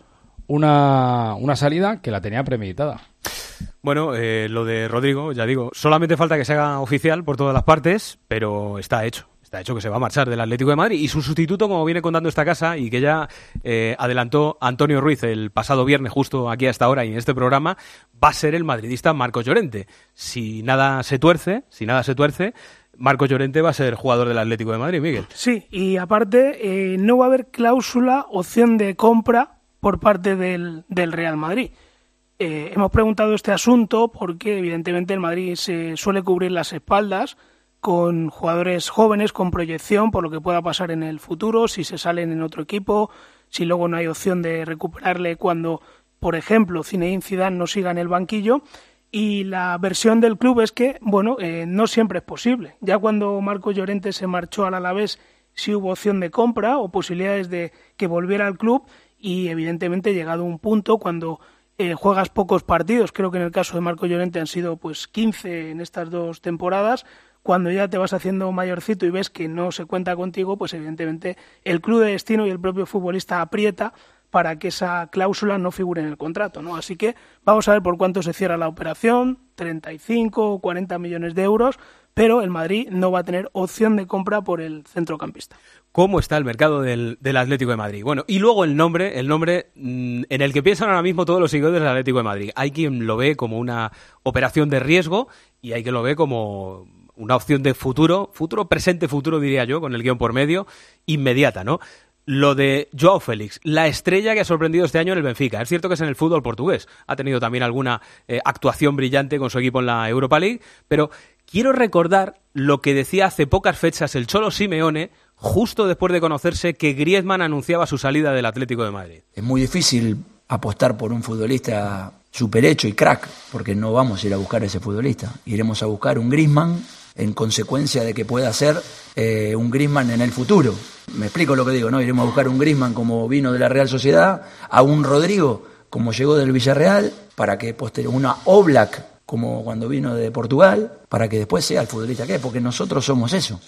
Una, una salida que la tenía premeditada. Bueno, eh, lo de Rodrigo, ya digo, solamente falta que se haga oficial por todas las partes, pero está hecho. Está hecho que se va a marchar del Atlético de Madrid. Y su sustituto, como viene contando esta casa, y que ya eh, adelantó Antonio Ruiz el pasado viernes, justo aquí a esta hora y en este programa, va a ser el madridista Marcos Llorente. Si nada se tuerce, si nada se tuerce, Marcos Llorente va a ser jugador del Atlético de Madrid, Miguel. Sí, y aparte eh, no va a haber cláusula, opción de compra por parte del, del Real Madrid. Eh, hemos preguntado este asunto porque evidentemente el Madrid se suele cubrir las espaldas con jugadores jóvenes con proyección por lo que pueda pasar en el futuro, si se salen en otro equipo, si luego no hay opción de recuperarle cuando, por ejemplo, Zinedine Zidane no siga en el banquillo. Y la versión del club es que, bueno, eh, no siempre es posible. Ya cuando Marcos Llorente se marchó al Alavés sí hubo opción de compra o posibilidades de que volviera al club. Y evidentemente llegado a un punto cuando eh, juegas pocos partidos, creo que en el caso de Marcos Llorente han sido pues quince en estas dos temporadas, cuando ya te vas haciendo mayorcito y ves que no se cuenta contigo, pues evidentemente el club de destino y el propio futbolista aprieta para que esa cláusula no figure en el contrato, ¿no? Así que vamos a ver por cuánto se cierra la operación, treinta y cinco o cuarenta millones de euros, pero el Madrid no va a tener opción de compra por el centrocampista. ¿Cómo está el mercado del, del Atlético de Madrid? Bueno, y luego el nombre, el nombre mmm, en el que piensan ahora mismo todos los seguidores del Atlético de Madrid. Hay quien lo ve como una operación de riesgo y hay quien lo ve como una opción de futuro, futuro, presente, futuro diría yo, con el guión por medio, inmediata, ¿no? Lo de Joao Félix, la estrella que ha sorprendido este año en el Benfica. Es cierto que es en el fútbol portugués. Ha tenido también alguna eh, actuación brillante con su equipo en la Europa League, pero quiero recordar lo que decía hace pocas fechas el Cholo Simeone, justo después de conocerse que Griezmann anunciaba su salida del Atlético de Madrid. Es muy difícil apostar por un futbolista superhecho y crack, porque no vamos a ir a buscar a ese futbolista. Iremos a buscar un Griezmann en consecuencia de que pueda ser eh, un Griezmann en el futuro. Me explico lo que digo, ¿no? Iremos a buscar un Griezmann como vino de la Real Sociedad, a un Rodrigo como llegó del Villarreal, para que posterior una Oblak como cuando vino de Portugal, para que después sea el futbolista que es, porque nosotros somos eso.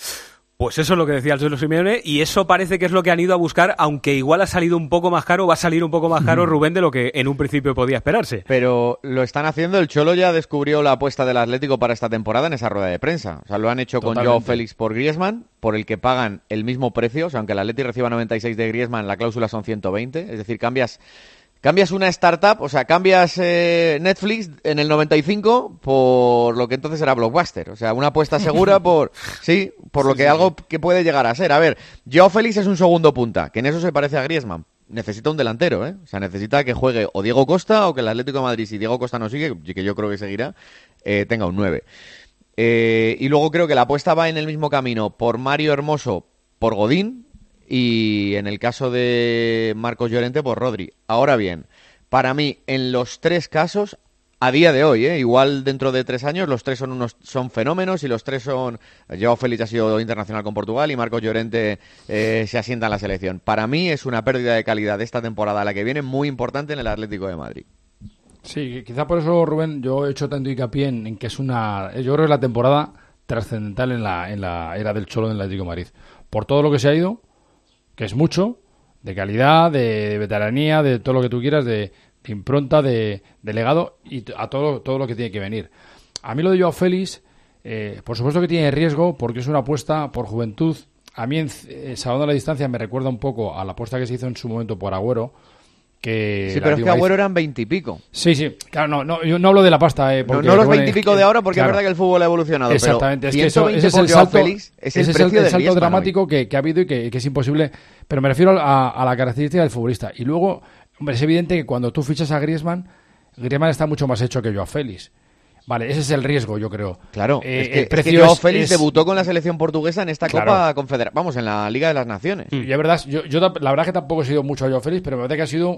Pues eso es lo que decía el Cholo Simeone, y eso parece que es lo que han ido a buscar, aunque igual ha salido un poco más caro, va a salir un poco más caro, Rubén, de lo que en un principio podía esperarse. Pero lo están haciendo, el Cholo ya descubrió la apuesta del Atlético para esta temporada en esa rueda de prensa. O sea, lo han hecho Totalmente. Con Joao Félix por Griezmann, por el que pagan el mismo precio. O sea, aunque el Atlético reciba noventa y seis de Griezmann, la cláusula son ciento veinte. Es decir, cambias... Cambias una startup, o sea, cambias eh, Netflix en el noventa y cinco por lo que entonces era Blockbuster. O sea, una apuesta segura por sí, por lo sí, que sí. algo que puede llegar a ser. A ver, Joao Félix es un segundo punta, que en eso se parece a Griezmann. necesita un delantero, ¿eh? O sea, necesita que juegue o Diego Costa o que el Atlético de Madrid, si Diego Costa no sigue, que yo creo que seguirá, eh, tenga un nueve. Eh, y luego creo que la apuesta va en el mismo camino por Mario Hermoso, por Godín, y en el caso de Marcos Llorente, por Rodri. Ahora bien, para mí, en los tres casos, a día de hoy, ¿eh? Igual dentro de tres años, los tres son unos son fenómenos y los tres son... Joao Félix ha sido internacional con Portugal y Marcos Llorente eh, se asienta en la selección. Para mí es una pérdida de calidad de esta temporada, la que viene, muy importante en el Atlético de Madrid. Sí, quizá por eso, Rubén, yo he hecho tanto hincapié en, en que es una... Yo creo que es la temporada trascendental en la, en la era del Cholo del Atlético de Madrid. Por todo lo que se ha ido, que es mucho, de calidad, de veteranía, de todo lo que tú quieras, de... impronta, de, de legado y a todo, todo lo que tiene que venir. A mí lo de Joao Félix, eh, por supuesto que tiene riesgo porque es una apuesta por juventud. A mí, en, eh, salvando la distancia, me recuerda un poco a la apuesta que se hizo en su momento por Agüero. Que sí, pero es que Agüero eran veintipico. Sí, sí, claro, no, no, yo no hablo de la pasta. Eh, porque, no, no los bueno, veintipico es, de ahora porque claro, es verdad que el fútbol ha evolucionado. Exactamente, pero es que eso, ese es el salto, Félix, es el, ese precio es el, el salto Griezmann dramático que, que ha habido y que, que es imposible. Pero me refiero a, a la característica del futbolista. Y luego, hombre, es evidente que cuando tú fichas a Griezmann, Griezmann está mucho más hecho que Joao Félix. Vale, ese es el riesgo, yo creo. Claro, eh, es que, el precio es que Joao es, Félix es... debutó con la selección portuguesa en esta claro. Copa Confederación. Vamos, en la Liga de las Naciones. Y es verdad, yo, yo la verdad que tampoco he sido mucho a Joao Félix, pero me parece que ha sido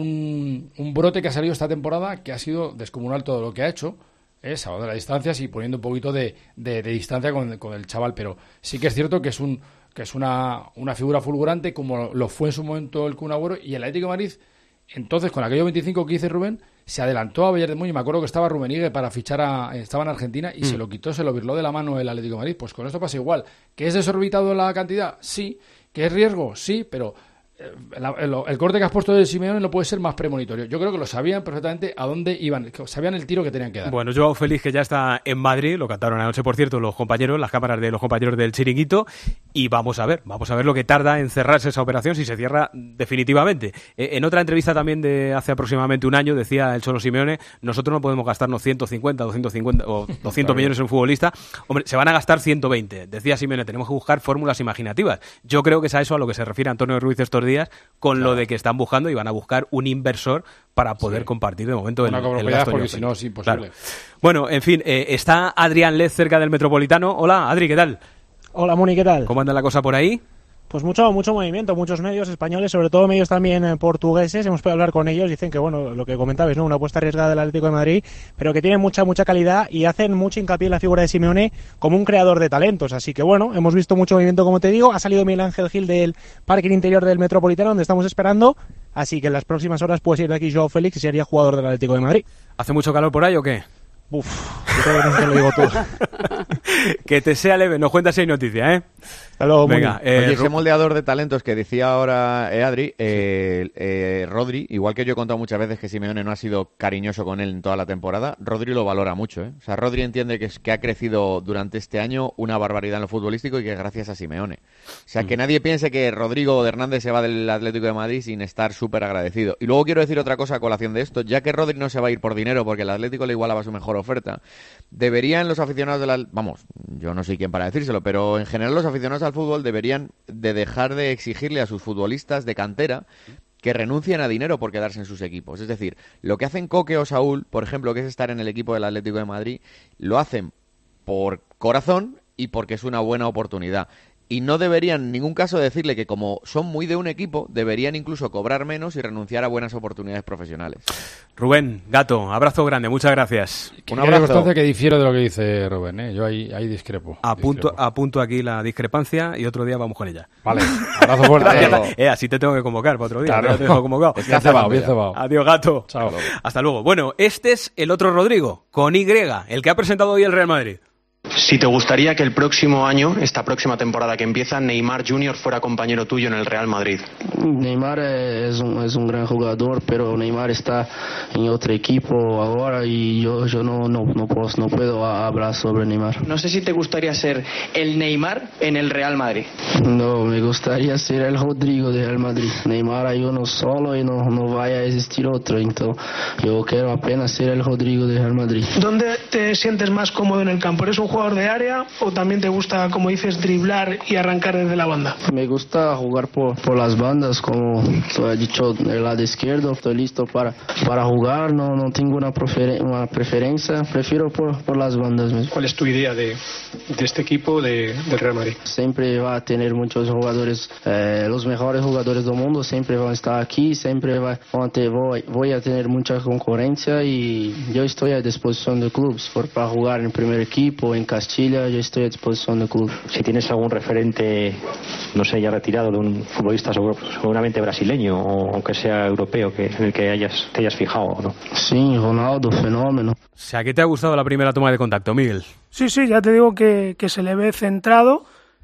un, un brote que ha salido esta temporada que ha sido descomunal todo lo que ha hecho. Es salvando las distancias y poniendo un poquito de, de, de distancia con, con el chaval, pero sí que es cierto que es un que es una, una figura fulgurante como lo fue en su momento el Kun Agüero, y el Atlético de Madrid, entonces con aquellos veinticinco que dice Rubén, se adelantó a Bayern de Múnich. Me acuerdo que estaba Rummenigge para fichar a... Estaba en Argentina y mm. se lo quitó, se lo virló de la mano el Atlético de Madrid. Pues con esto pasa igual. ¿Que es desorbitado la cantidad? Sí. ¿Que es riesgo? Sí, pero... El, el, el corte que has puesto de Simeone no puede ser más premonitorio. Yo creo que lo sabían perfectamente a dónde iban, sabían el tiro que tenían que dar. Bueno, Joao Félix, que ya está en Madrid, lo cantaron anoche, por cierto, los compañeros, las cámaras de los compañeros del Chiringuito, y vamos a ver, vamos a ver lo que tarda en cerrarse esa operación, si se cierra definitivamente. Eh, en otra entrevista también de hace aproximadamente un año, decía el Cholo Simeone, nosotros no podemos gastarnos ciento cincuenta, doscientos cincuenta o doscientos millones en un futbolista. Hombre, se van a gastar ciento veinte. Decía Simeone, tenemos que buscar fórmulas imaginativas. Yo creo que es a eso a lo que se refiere Antonio Ruiz estos días, con claro. lo de que están buscando y van a buscar un inversor para poder sí. compartir de momento el, el gasto. Porque si no es imposible. Claro. Bueno, en fin, eh, está Adrián Lez cerca del Metropolitano. Hola, Adri, ¿qué tal? Hola, Moni, ¿qué tal? ¿Cómo anda la cosa por ahí? Pues mucho mucho movimiento, muchos medios españoles, sobre todo medios también eh, portugueses, hemos podido hablar con ellos, dicen que, bueno, lo que comentabais, ¿no? Una apuesta arriesgada del Atlético de Madrid, pero que tiene mucha mucha calidad y hacen mucho hincapié en la figura de Simeone como un creador de talentos, así que, bueno, hemos visto mucho movimiento, como te digo, ha salido Miguel Ángel Gil del parking interior del Metropolitano, donde estamos esperando, así que en las próximas horas puede ir de aquí Joao Félix y sería jugador del Atlético de Madrid. ¿Hace mucho calor por ahí o qué? Uf, yo creo que no te lo digo todo. Que te sea leve, nos cuentas si hay noticia, ¿eh? Hasta luego, venga, eh, Oye, ese moldeador de talentos que decía ahora eh, Adri, eh, eh, Rodri, igual que yo he contado muchas veces que Simeone no ha sido cariñoso con él en toda la temporada, Rodri lo valora mucho, ¿eh? O sea, Rodri entiende que, es, que ha crecido durante este año una barbaridad en lo futbolístico y que es gracias a Simeone. O sea, que nadie piense que Rodrigo de Hernández se va del Atlético de Madrid sin estar súper agradecido. Y luego quiero decir otra cosa a colación de esto, ya que Rodri no se va a ir por dinero porque el Atlético le igualaba su mejor oferta, deberían los aficionados de la... Vamos, yo no soy quien para decírselo, pero en general los aficionados al fútbol deberían de dejar de exigirle a sus futbolistas de cantera que renuncien a dinero por quedarse en sus equipos. Es decir, lo que hacen Coque o Saúl, por ejemplo, que es estar en el equipo del Atlético de Madrid, lo hacen por corazón y porque es una buena oportunidad. Y no deberían en ningún caso decirle que como son muy de un equipo, deberían incluso cobrar menos y renunciar a buenas oportunidades profesionales. Rubén, Gato, abrazo grande, muchas gracias. Un abrazo. Constancia que difiero de lo que dice Rubén, ¿eh? Yo ahí, ahí discrepo. Apunto, discrepo. Apunto aquí la discrepancia y otro día vamos con ella. Vale, abrazo fuerte. eh, así te tengo que convocar para otro día. Claro, te dejo convocado. Es que ha cebado, bien cebado. Adiós, Gato. Chao. Hasta luego. Bueno, este es el otro Rodrigo, con Y, el que ha presentado hoy el Real Madrid. Si te gustaría que el próximo año, esta próxima temporada que empieza, Neymar junior fuera compañero tuyo en el Real Madrid. Neymar es un, es un gran jugador, pero Neymar está en otro equipo ahora y yo, yo no, no, no, puedo, no puedo hablar sobre Neymar. No sé si te gustaría ser el Neymar en el Real Madrid. No, me gustaría ser el Rodrigo del Real Madrid. Neymar hay uno solo y no, no vaya a existir otro, entonces yo quiero apenas ser el Rodrigo del Real Madrid. ¿Dónde te sientes más cómodo en el campo? ¿Eres un jugador jugador de área o también te gusta, como dices, driblar y arrancar desde la banda? Me gusta jugar por, por las bandas, como he dicho, del lado izquierdo. Estoy listo para, para jugar, no, no tengo una, prefer, una preferencia, prefiero por, por las bandas mismo. ¿Cuál es tu idea de, de este equipo de, del Real Madrid? Siempre va a tener muchos jugadores, eh, los mejores jugadores del mundo siempre van a estar aquí, siempre va, voy, voy a tener mucha concurrencia y yo estoy a disposición del club. Por, para jugar en el primer equipo, en Castilla, yo estoy a disposición del club. Si tienes algún referente, no sé, ya retirado, de un futbolista seguramente brasileño o aunque sea europeo, que en el que hayas, te hayas fijado, ¿no? Sí, Ronaldo, fenómeno. O sea, ¿qué te ha gustado la primera toma de contacto, Miguel? Sí, sí, ya te digo que, que se le ve centrado,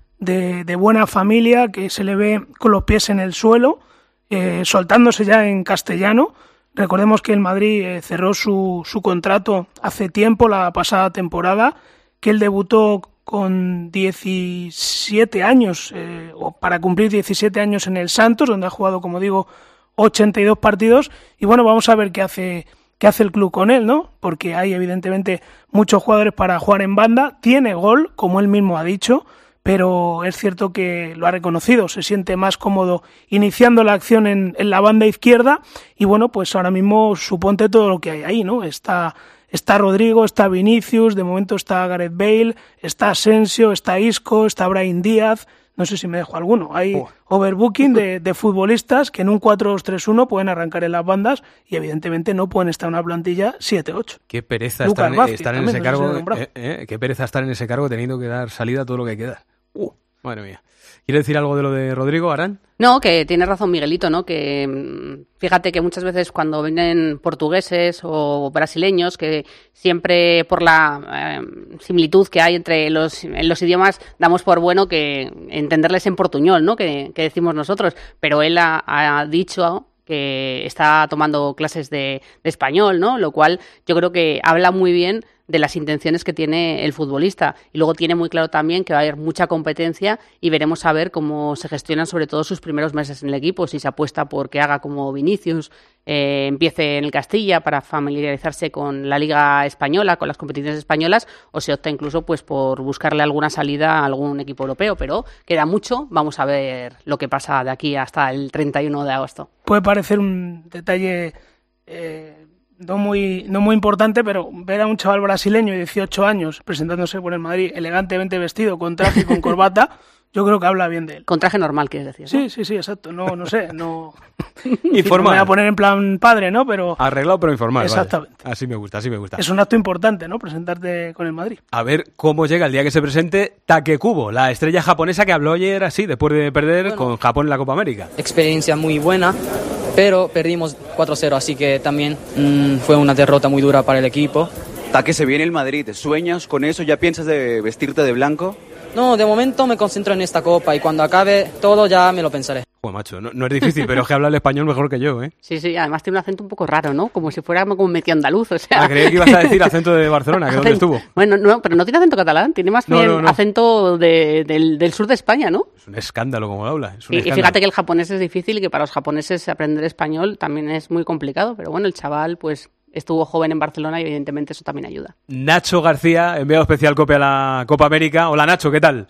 de, de buena familia, que se le ve con los pies en el suelo, eh, soltándose ya en castellano. Recordemos que el Madrid eh, cerró su, su contrato hace tiempo, la pasada temporada, que él debutó con diecisiete años, eh, o para cumplir diecisiete años en el Santos, donde ha jugado, como digo, ochenta y dos partidos. Y bueno, vamos a ver qué hace, qué hace el club con él, ¿no? Porque hay evidentemente muchos jugadores para jugar en banda. Tiene gol, como él mismo ha dicho, pero es cierto que lo ha reconocido, se siente más cómodo iniciando la acción en, en la banda izquierda y bueno, pues ahora mismo suponte todo lo que hay ahí, ¿no? Está, está Rodrigo, está Vinicius, de momento está Gareth Bale, está Asensio, está Isco, está Brahim Díaz, no sé si me dejo alguno. Hay oh. overbooking de, de futbolistas que en un cuatro dos tres uno pueden arrancar en las bandas y evidentemente no pueden estar en una plantilla siete ocho. Qué pereza estar, en, estar en ese cargo, eh, eh, qué pereza estar en ese cargo teniendo que dar salida a todo lo que hay que dar. Uh, madre mía. ¿Quiere decir algo de lo de Rodrigo, Arán? No, que tiene razón Miguelito, ¿no? Que fíjate que muchas veces cuando vienen portugueses o brasileños, que siempre por la eh, similitud que hay entre los, en los idiomas, damos por bueno que entenderles en portuñol, ¿no? Que, que decimos nosotros. Pero él ha, ha dicho que está tomando clases de, de español, ¿no? Lo cual yo creo que habla muy bien de las intenciones que tiene el futbolista. Y luego tiene muy claro también que va a haber mucha competencia y veremos a ver cómo se gestionan sobre todo sus primeros meses en el equipo, si se apuesta por que haga como Vinicius, eh, empiece en el Castilla para familiarizarse con la Liga Española, con las competiciones españolas, o se opta incluso pues por buscarle alguna salida a algún equipo europeo, pero queda mucho, vamos a ver lo que pasa de aquí hasta el treinta y uno de agosto. Puede parecer un detalle eh, no muy no muy importante, pero ver a un chaval brasileño de dieciocho años presentándose por el Madrid elegantemente vestido, con traje y con corbata, yo creo que habla bien de él. Con traje normal, quieres decir, ¿no? Sí, sí, sí, exacto. No, no sé, no... Informal. No me voy a poner en plan padre, ¿no? Pero... Arreglado pero informal. Exactamente. Vale. Así me gusta, así me gusta. Es un acto importante, ¿no? Presentarte con el Madrid. A ver cómo llega el día que se presente Takekubo, la estrella japonesa que habló ayer así, después de perder bueno, con Japón en la Copa América. Experiencia muy buena, pero perdimos cuatro cero, así que también mmm, fue una derrota muy dura para el equipo. Taque, se viene el Madrid, ¿sueñas con eso? ¿Ya piensas de vestirte de blanco? No, de momento me concentro en esta copa y cuando acabe todo ya me lo pensaré. Joder, macho, no, no es difícil, pero es que habla el español mejor que yo, ¿eh? Sí, sí, además tiene un acento un poco raro, ¿no? Como si fuera como medio andaluz, o sea... Ah, creía que ibas a decir acento de Barcelona, que dónde estuvo. Bueno, no, pero no tiene acento catalán, tiene más bien no, no, no. acento de, del, del sur de España, ¿no? Es un escándalo como habla, es un y, escándalo. Y fíjate que el japonés es difícil y que para los japoneses aprender español también es muy complicado, pero bueno, el chaval, pues... estuvo joven en Barcelona y evidentemente eso también ayuda. Nacho García, enviado especial COPE a la Copa América. Hola Nacho, ¿qué tal?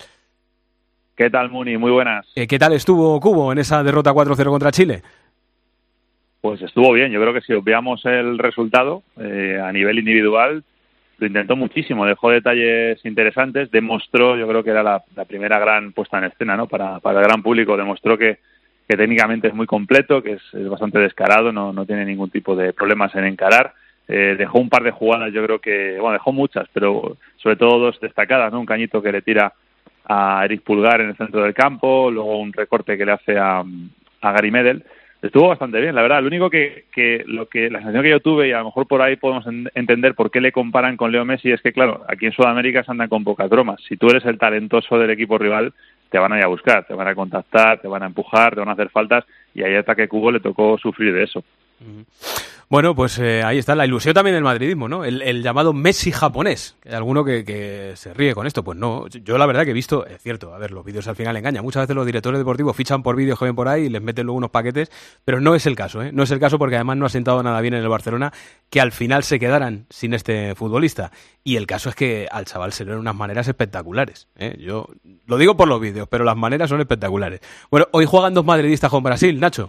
¿Qué tal, Muni? Muy buenas. Eh, ¿Qué tal estuvo Cubo en esa derrota cuatro cero contra Chile? Pues estuvo bien. Yo creo que si obviamos el resultado, eh, a nivel individual, lo intentó muchísimo. Dejó detalles interesantes. Demostró, yo creo que era la, la primera gran puesta en escena, ¿no? Para, para el gran público. Demostró que, que técnicamente es muy completo, que es, es bastante descarado, no, no tiene ningún tipo de problemas en encarar. Eh, dejó un par de jugadas, yo creo que, bueno, dejó muchas, pero sobre todo dos destacadas, ¿no? Un cañito que le tira a Eric Pulgar en el centro del campo, luego un recorte que le hace a, a Gary Medel. Estuvo bastante bien, la verdad. Lo único que, que, lo que la sensación que yo tuve, y a lo mejor por ahí podemos en, entender por qué le comparan con Leo Messi, es que, claro, aquí en Sudamérica se andan con pocas bromas. Si tú eres el talentoso del equipo rival, te van a ir a buscar, te van a contactar, te van a empujar, te van a hacer faltas, y ahí a Takekubo le tocó sufrir de eso. Bueno, pues eh, ahí está la ilusión también del madridismo, ¿no? El, el llamado Messi japonés. Hay alguno que, que se ríe con esto. Pues no, yo la verdad que he visto, es cierto, a ver, los vídeos al final engañan. Muchas veces los directores deportivos fichan por vídeos que ven por ahí y les meten luego unos paquetes, pero no es el caso, ¿eh? No es el caso porque además no ha sentado nada bien en el Barcelona que al final se quedaran sin este futbolista. Y el caso es que al chaval se le ven unas maneras espectaculares, ¿eh? Yo lo digo por los vídeos, pero las maneras son espectaculares. Bueno, hoy juegan dos madridistas con Brasil, Nacho.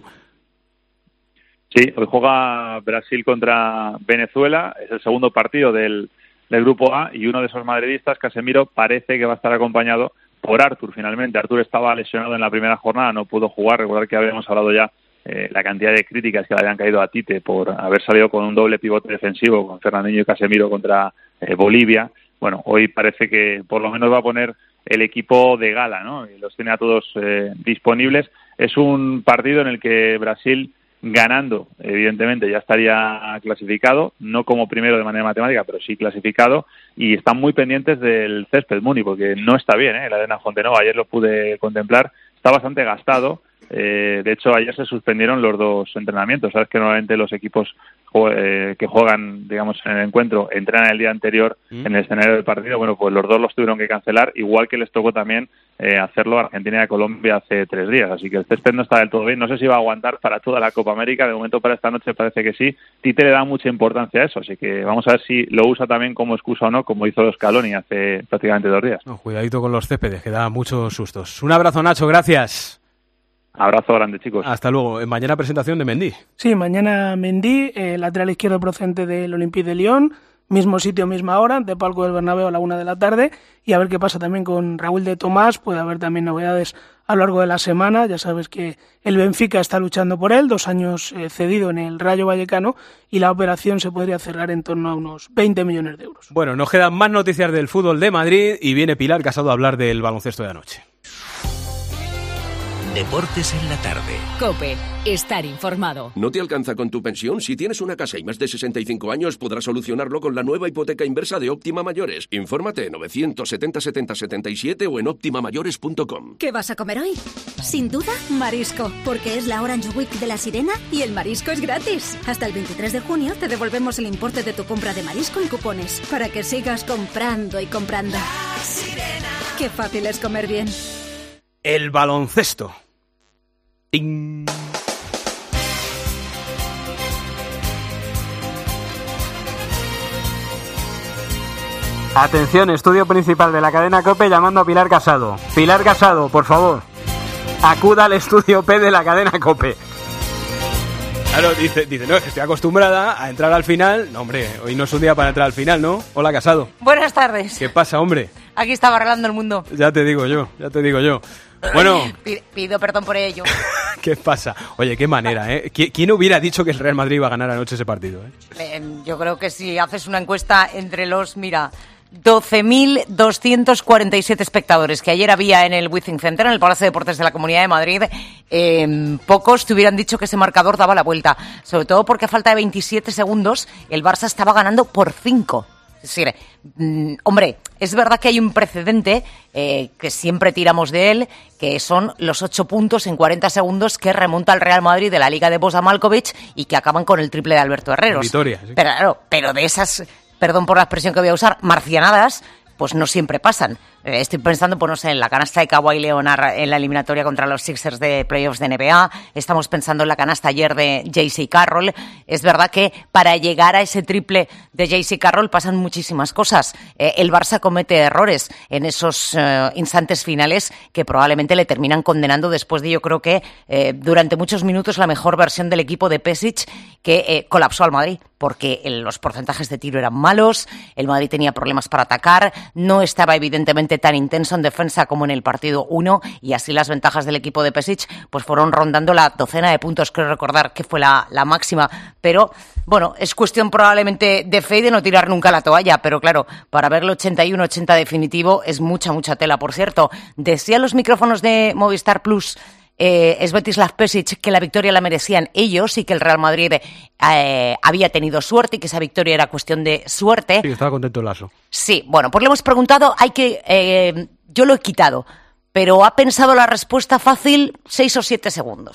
Sí, hoy juega Brasil contra Venezuela, es el segundo partido del, del Grupo A y uno de esos madridistas, Casemiro, parece que va a estar acompañado por Artur finalmente. Artur estaba lesionado en la primera jornada, no pudo jugar. Recordar que habíamos hablado ya eh, la cantidad de críticas que le habían caído a Tite por haber salido con un doble pivote defensivo con Fernandinho y Casemiro contra eh, Bolivia. Bueno, hoy parece que por lo menos va a poner el equipo de gala, ¿no? Y los tiene a todos eh, disponibles. Es un partido en el que Brasil, ganando, evidentemente ya estaría clasificado, no como primero de manera matemática, pero sí clasificado, y están muy pendientes del césped Muni, porque no está bien, ¿eh? La Arena Fontenova, ayer lo pude contemplar, está bastante gastado. Eh, de hecho, ayer se suspendieron los dos entrenamientos. Sabes que normalmente los equipos eh, que juegan, digamos, en el encuentro entrenan el día anterior mm. en el escenario del partido. Bueno, pues los dos los tuvieron que cancelar, igual que les tocó también eh, hacerlo a Argentina y a Colombia hace tres días. Así que el césped no está del todo bien. No sé si va a aguantar para toda la Copa América. De momento, para esta noche parece que sí. Tite le da mucha importancia a eso, así que vamos a ver si lo usa también como excusa o no, como hizo Scaloni hace prácticamente dos días. No, cuidadito con los céspedes, que da muchos sustos. Un abrazo, Nacho, gracias. Abrazo grande, chicos. Hasta luego. Mañana presentación de Mendy. Sí, mañana Mendy, eh, lateral izquierdo procedente del Olympique de Lyon, mismo sitio, misma hora, ante Palco del Bernabéu a la una de la tarde, y a ver qué pasa también con Raúl de Tomás. Puede haber también novedades a lo largo de la semana. Ya sabes que el Benfica está luchando por él, dos años eh, cedido en el Rayo Vallecano, y la operación se podría cerrar en torno a unos veinte millones de euros. Bueno, nos quedan más noticias del fútbol de Madrid y viene Pilar Casado a hablar del baloncesto de anoche. Deportes en la tarde. COPE. Estar informado. ¿No te alcanza con tu pensión? Si tienes una casa y más de sesenta y cinco años, podrás solucionarlo con la nueva hipoteca inversa de Óptima Mayores. Infórmate en novecientos setenta setenta setenta y siete o en óptima mayores punto com. ¿Qué vas a comer hoy? Sin duda, marisco, porque es la Orange Week de la Sirena y el marisco es gratis. Hasta el veintitrés de junio te devolvemos el importe de tu compra de marisco en cupones para que sigas comprando y comprando. La Sirena. Qué fácil es comer bien. El baloncesto. ¡Ting! Atención, estudio principal de la cadena COPE llamando a Pilar Casado. Pilar Casado, por favor, acuda al estudio P de la cadena COPE. Claro, dice, dice, no, es que estoy acostumbrada a entrar al final. No, hombre, hoy no es un día para entrar al final, ¿no? Hola, Casado. Buenas tardes. ¿Qué pasa, hombre? Aquí estaba arreglando el mundo. Ya te digo yo, ya te digo yo. Bueno. Pido perdón por ello. ¿Qué pasa? Oye, qué manera, ¿eh? ¿Quién hubiera dicho que el Real Madrid iba a ganar anoche ese partido, eh? eh yo creo que si haces una encuesta entre los, mira, doce mil doscientos cuarenta y siete espectadores que ayer había en el Wizzing Center, en el Palacio de Deportes de la Comunidad de Madrid, eh, pocos te hubieran dicho que ese marcador daba la vuelta. Sobre todo porque a falta de veintisiete segundos el Barça estaba ganando por cinco. Es decir, mmm, hombre, es verdad que hay un precedente eh, que siempre tiramos de él, que son los ocho puntos en cuarenta segundos que remonta al Real Madrid de la Liga de Bosa Malkovich y que acaban con el triple de Alberto Herreros. Victoria, sí. Pero claro, pero de esas, perdón por la expresión que voy a usar, marcianadas, pues no siempre pasan. Eh, estoy pensando, pues no sé, en la canasta de Kawhi Leonard en la eliminatoria contra los Sixers de playoffs de N B A. Estamos pensando en la canasta ayer de J C Carroll. Es verdad que para llegar a ese triple de J C Carroll pasan muchísimas cosas. Eh, el Barça comete errores en esos eh, instantes finales que probablemente le terminan condenando después de, yo creo que eh, durante muchos minutos, la mejor versión del equipo de Pesic, que eh, colapsó al Madrid, porque el, los porcentajes de tiro eran malos, el Madrid tenía problemas para atacar, no estaba evidentemente tan intenso en defensa como en el partido uno, y así las ventajas del equipo de Pesic pues fueron rondando la docena de puntos, creo recordar que fue la, la máxima, pero bueno, es cuestión probablemente de fe y de no tirar nunca la toalla, pero claro, para ver el ochenta y uno ochenta definitivo es mucha, mucha tela. Por cierto, decían los micrófonos de Movistar Plus Eh, Svetislav Pesic que la victoria la merecían ellos y que el Real Madrid eh, había tenido suerte y que esa victoria era cuestión de suerte. Sí, estaba contento el Lasso. Sí, bueno, pues le hemos preguntado, hay que eh, yo lo he quitado, pero ha pensado la respuesta fácil seis o siete segundos.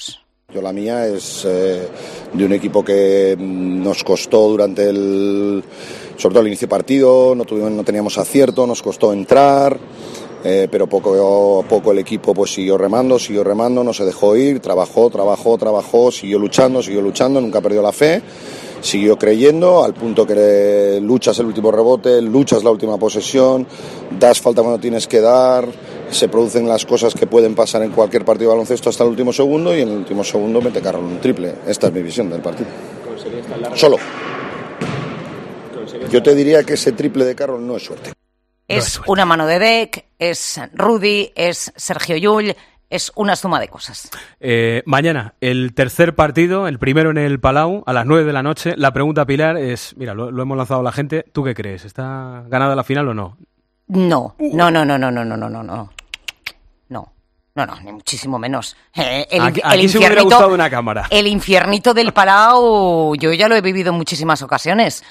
Yo la mía es eh, de un equipo que nos costó durante el, sobre todo el inicio de partido, no, tuvimos, no teníamos acierto, nos costó entrar, eh, pero poco a poco el equipo pues siguió remando, siguió remando, no se dejó ir, trabajó, trabajó, trabajó, siguió luchando, siguió luchando, nunca perdió la fe, siguió creyendo al punto que luchas el último rebote, luchas la última posesión, das falta cuando tienes que dar. Se producen las cosas que pueden pasar en cualquier partido de baloncesto hasta el último segundo y en el último segundo mete Carroll un triple. Esta es mi visión del partido. Solo. Yo te diría que ese triple de Carroll no es suerte. Es no es una mano de Beck, es Rudy, es Sergio Llull, es una suma de cosas. Eh, mañana, el tercer partido, el primero en el Palau, a las nueve de la noche. La pregunta, Pilar, es, mira, lo, lo hemos lanzado a la gente, ¿tú qué crees? ¿Está ganada la final o no? No, no, no, no, no, no, no, no, no, no. No, no, ni muchísimo menos. Eh, el, aquí el aquí se me hubiera gustado una cámara. El infiernito del Palau, yo ya lo he vivido en muchísimas ocasiones.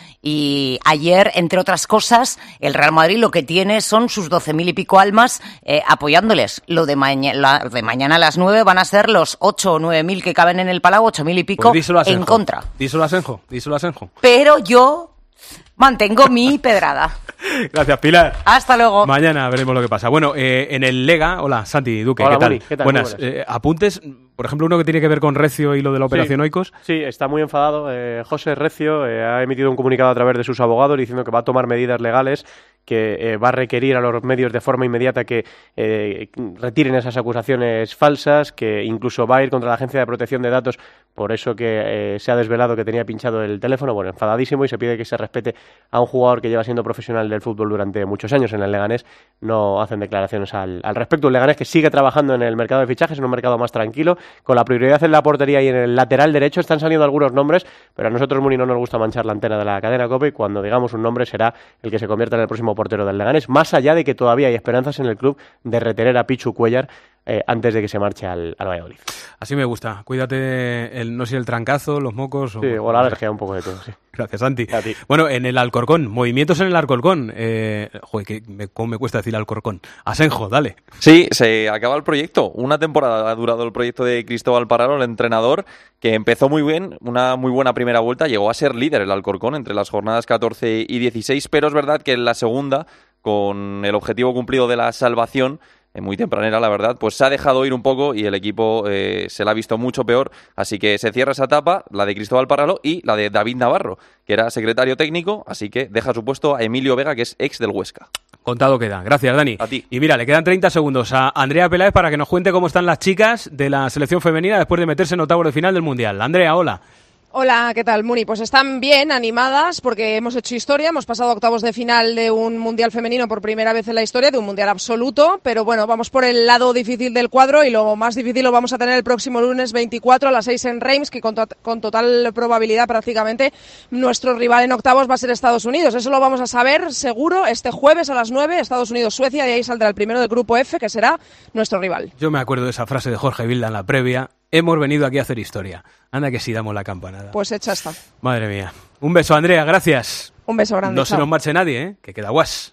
Y ayer, entre otras cosas, el Real Madrid lo que tiene son sus doce mil y pico almas eh, apoyándoles. Lo de, maña la, de mañana a las nueve van a ser los ocho o nueve mil que caben en el Palau, ocho mil y pico pues en contra. Díselo a Asenjo, díselo a Asenjo. Pero yo mantengo mi pedrada. Gracias, Pilar. Hasta luego. Mañana veremos lo que pasa. Bueno, eh, en el Lega, hola, Santi Duque, hola, ¿qué, tal? Muni, ¿qué tal? Buenas. buenas. Eh, apuntes, por ejemplo, uno que tiene que ver con Recio y lo de la operación sí, Oikos. Sí, está muy enfadado. Eh, José Recio eh, ha emitido un comunicado a través de sus abogados diciendo que va a tomar medidas legales, que eh, va a requerir a los medios de forma inmediata que eh, retiren esas acusaciones falsas, que incluso va a ir contra la Agencia de Protección de Datos, por eso que eh, se ha desvelado que tenía pinchado el teléfono. Bueno, enfadadísimo, y se pide que se respete a un jugador que lleva siendo profesional del fútbol durante muchos años en el Leganés. No hacen declaraciones al, al respecto. Un Leganés que sigue trabajando en el mercado de fichajes, en un mercado más tranquilo, con la prioridad en la portería y en el lateral derecho. Están saliendo algunos nombres, pero a nosotros, Muni, no nos gusta manchar la antena de la cadena COPE, y cuando digamos un nombre será el que se convierta en el próximo portero del Leganés, más allá de que todavía hay esperanzas en el club de retener a Pichu Cuellar eh, antes de que se marche al, al Valladolid. Así me gusta. Cuídate, el, no sé, el trancazo, los mocos... O, sí, o la alergia, un poco de todo, sí. Gracias, Santi. Bueno, en el Alcorcón, movimientos en el Alcorcón. Eh, joder, que me, cómo me cuesta decir Alcorcón. Asenjo, dale. Sí, se acaba el proyecto. Una temporada ha durado el proyecto de Cristóbal Parralo, el entrenador, que empezó muy bien, una muy buena primera vuelta. Llegó a ser líder el Alcorcón entre las jornadas catorce y dieciséis, pero es verdad que en la segunda, con el objetivo cumplido de la salvación, muy tempranera, la verdad, pues se ha dejado ir un poco y el equipo eh, se la ha visto mucho peor, así que se cierra esa etapa, la de Cristóbal Parralo y la de David Navarro, que era secretario técnico, así que deja su puesto a Emilio Vega, que es ex del Huesca. Contado queda. Gracias, Dani. A ti. Y mira, le quedan treinta segundos a Andrea Peláez para que nos cuente cómo están las chicas de la selección femenina después de meterse en octavos de final del Mundial. Andrea, hola. Hola, ¿qué tal, Muni? Pues están bien animadas porque hemos hecho historia, hemos pasado a octavos de final de un Mundial femenino por primera vez en la historia, de un Mundial absoluto, pero bueno, vamos por el lado difícil del cuadro y lo más difícil lo vamos a tener el próximo lunes veinticuatro a las seis en Reims, que con, to- con total probabilidad prácticamente nuestro rival en octavos va a ser Estados Unidos. Eso lo vamos a saber seguro este jueves a las nueve, Estados Unidos-Suecia, y ahí saldrá el primero del grupo F, que será nuestro rival. Yo me acuerdo de esa frase de Jorge Vilda en la previa. Hemos venido aquí a hacer historia. Anda que sí damos la campanada. Pues hecha está. Madre mía. Un beso, Andrea, gracias. Un beso grande. No chao. se nos marche nadie, ¿eh? Que queda guas.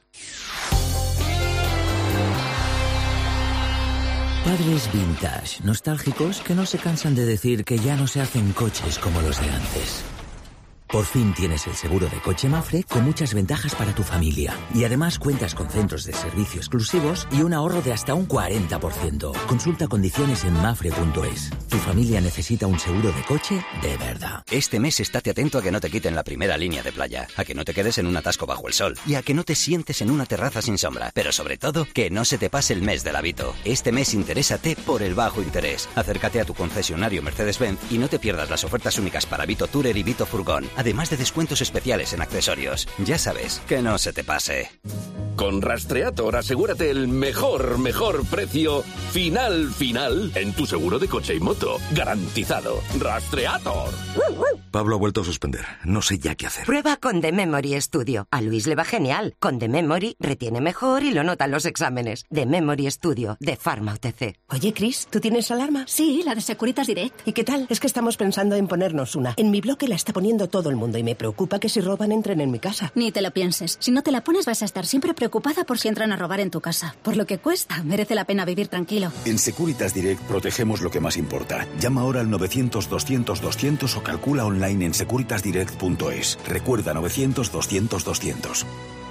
Padres vintage, nostálgicos, que no se cansan de decir que ya no se hacen coches como los de antes. Por fin tienes el seguro de coche Mafre con muchas ventajas para tu familia. Y además cuentas con centros de servicio exclusivos y un ahorro de hasta un cuarenta por ciento. Consulta condiciones en mafre punto es. Tu familia necesita un seguro de coche de verdad. Este mes estate atento a que no te quiten la primera línea de playa, a que no te quedes en un atasco bajo el sol y a que no te sientes en una terraza sin sombra. Pero sobre todo, que no se te pase el mes del hábito. Este mes interésate por el bajo interés. Acércate a tu concesionario Mercedes-Benz y no te pierdas las ofertas únicas para Vito Tourer y Vito Furgón. Además de descuentos especiales en accesorios. Ya sabes, que no se te pase. Con Rastreator asegúrate el mejor, mejor precio final, final en tu seguro de coche y moto. Garantizado. Rastreator. Pablo ha vuelto a suspender. No sé ya qué hacer. Prueba con The Memory Studio. A Luis le va genial. Con The Memory retiene mejor y lo notan los exámenes. The Memory Studio de Pharma U T C. Oye, Chris, ¿tú tienes alarma? Sí, la de Securitas Direct. ¿Y qué tal? Es que estamos pensando en ponernos una. En mi bloque la está poniendo todo el mundo y me preocupa que si roban entren en mi casa. Ni te lo pienses. Si no te la pones vas a estar siempre preocupado preocupada por si entran a robar en tu casa. Por lo que cuesta, merece la pena vivir tranquilo. En Securitas Direct protegemos lo que más importa. Llama ahora al novecientos, doscientos, doscientos o calcula online en securitas direct punto es. Recuerda novecientos, doscientos, doscientos.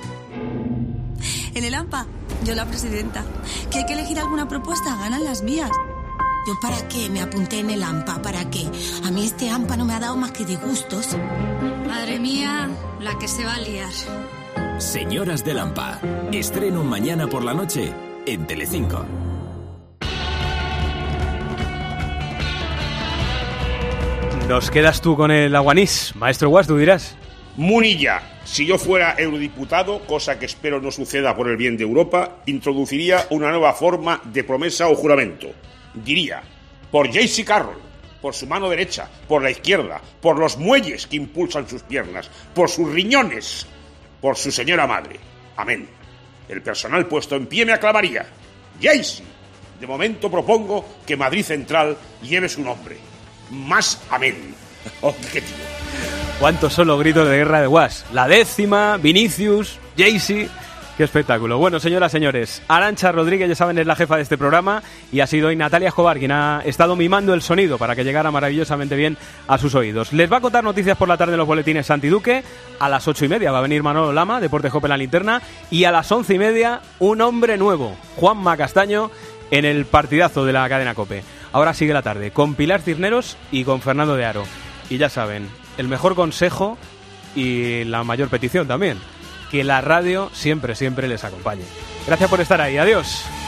En el AMPA, yo la presidenta. ¿Que hay que elegir alguna propuesta? Ganan las mías. ¿Yo para qué me apunté en el AMPA? ¿Para qué? A mí este AMPA no me ha dado más que disgustos. Madre mía, la que se va a liar. Señoras del AMPA. Estreno mañana por la noche en Telecinco. Nos quedas tú con el aguanís. Maestro Guas, tú dirás. Munilla. Si yo fuera eurodiputado, cosa que espero no suceda por el bien de Europa, introduciría una nueva forma de promesa o juramento. Diría, por Jaycee Carroll, por su mano derecha, por la izquierda, por los muelles que impulsan sus piernas, por sus riñones, por su señora madre. Amén. El personal puesto en pie me aclamaría. Jaycee, de momento propongo que Madrid Central lleve su nombre. Más amén. Objetivo. ¿Cuántos son los gritos de guerra de Guas? La décima, Vinicius, Jaycee. ¡Qué espectáculo! Bueno, señoras, señores, Arantxa Rodríguez, ya saben, es la jefa de este programa y ha sido hoy Natalia Escobar quien ha estado mimando el sonido para que llegara maravillosamente bien a sus oídos. Les va a contar noticias por la tarde en los boletines Santi Duque. A las ocho y media va a venir Manolo Lama, Deporte Jope en la linterna. Y a las once y media, un hombre nuevo, Juanma Castaño, en el partidazo de la cadena COPE. Ahora sigue la tarde con Pilar Cisneros y con Fernando de Aro. Y ya saben, el mejor consejo y la mayor petición también, que la radio siempre, siempre les acompañe. Gracias por estar ahí. Adiós.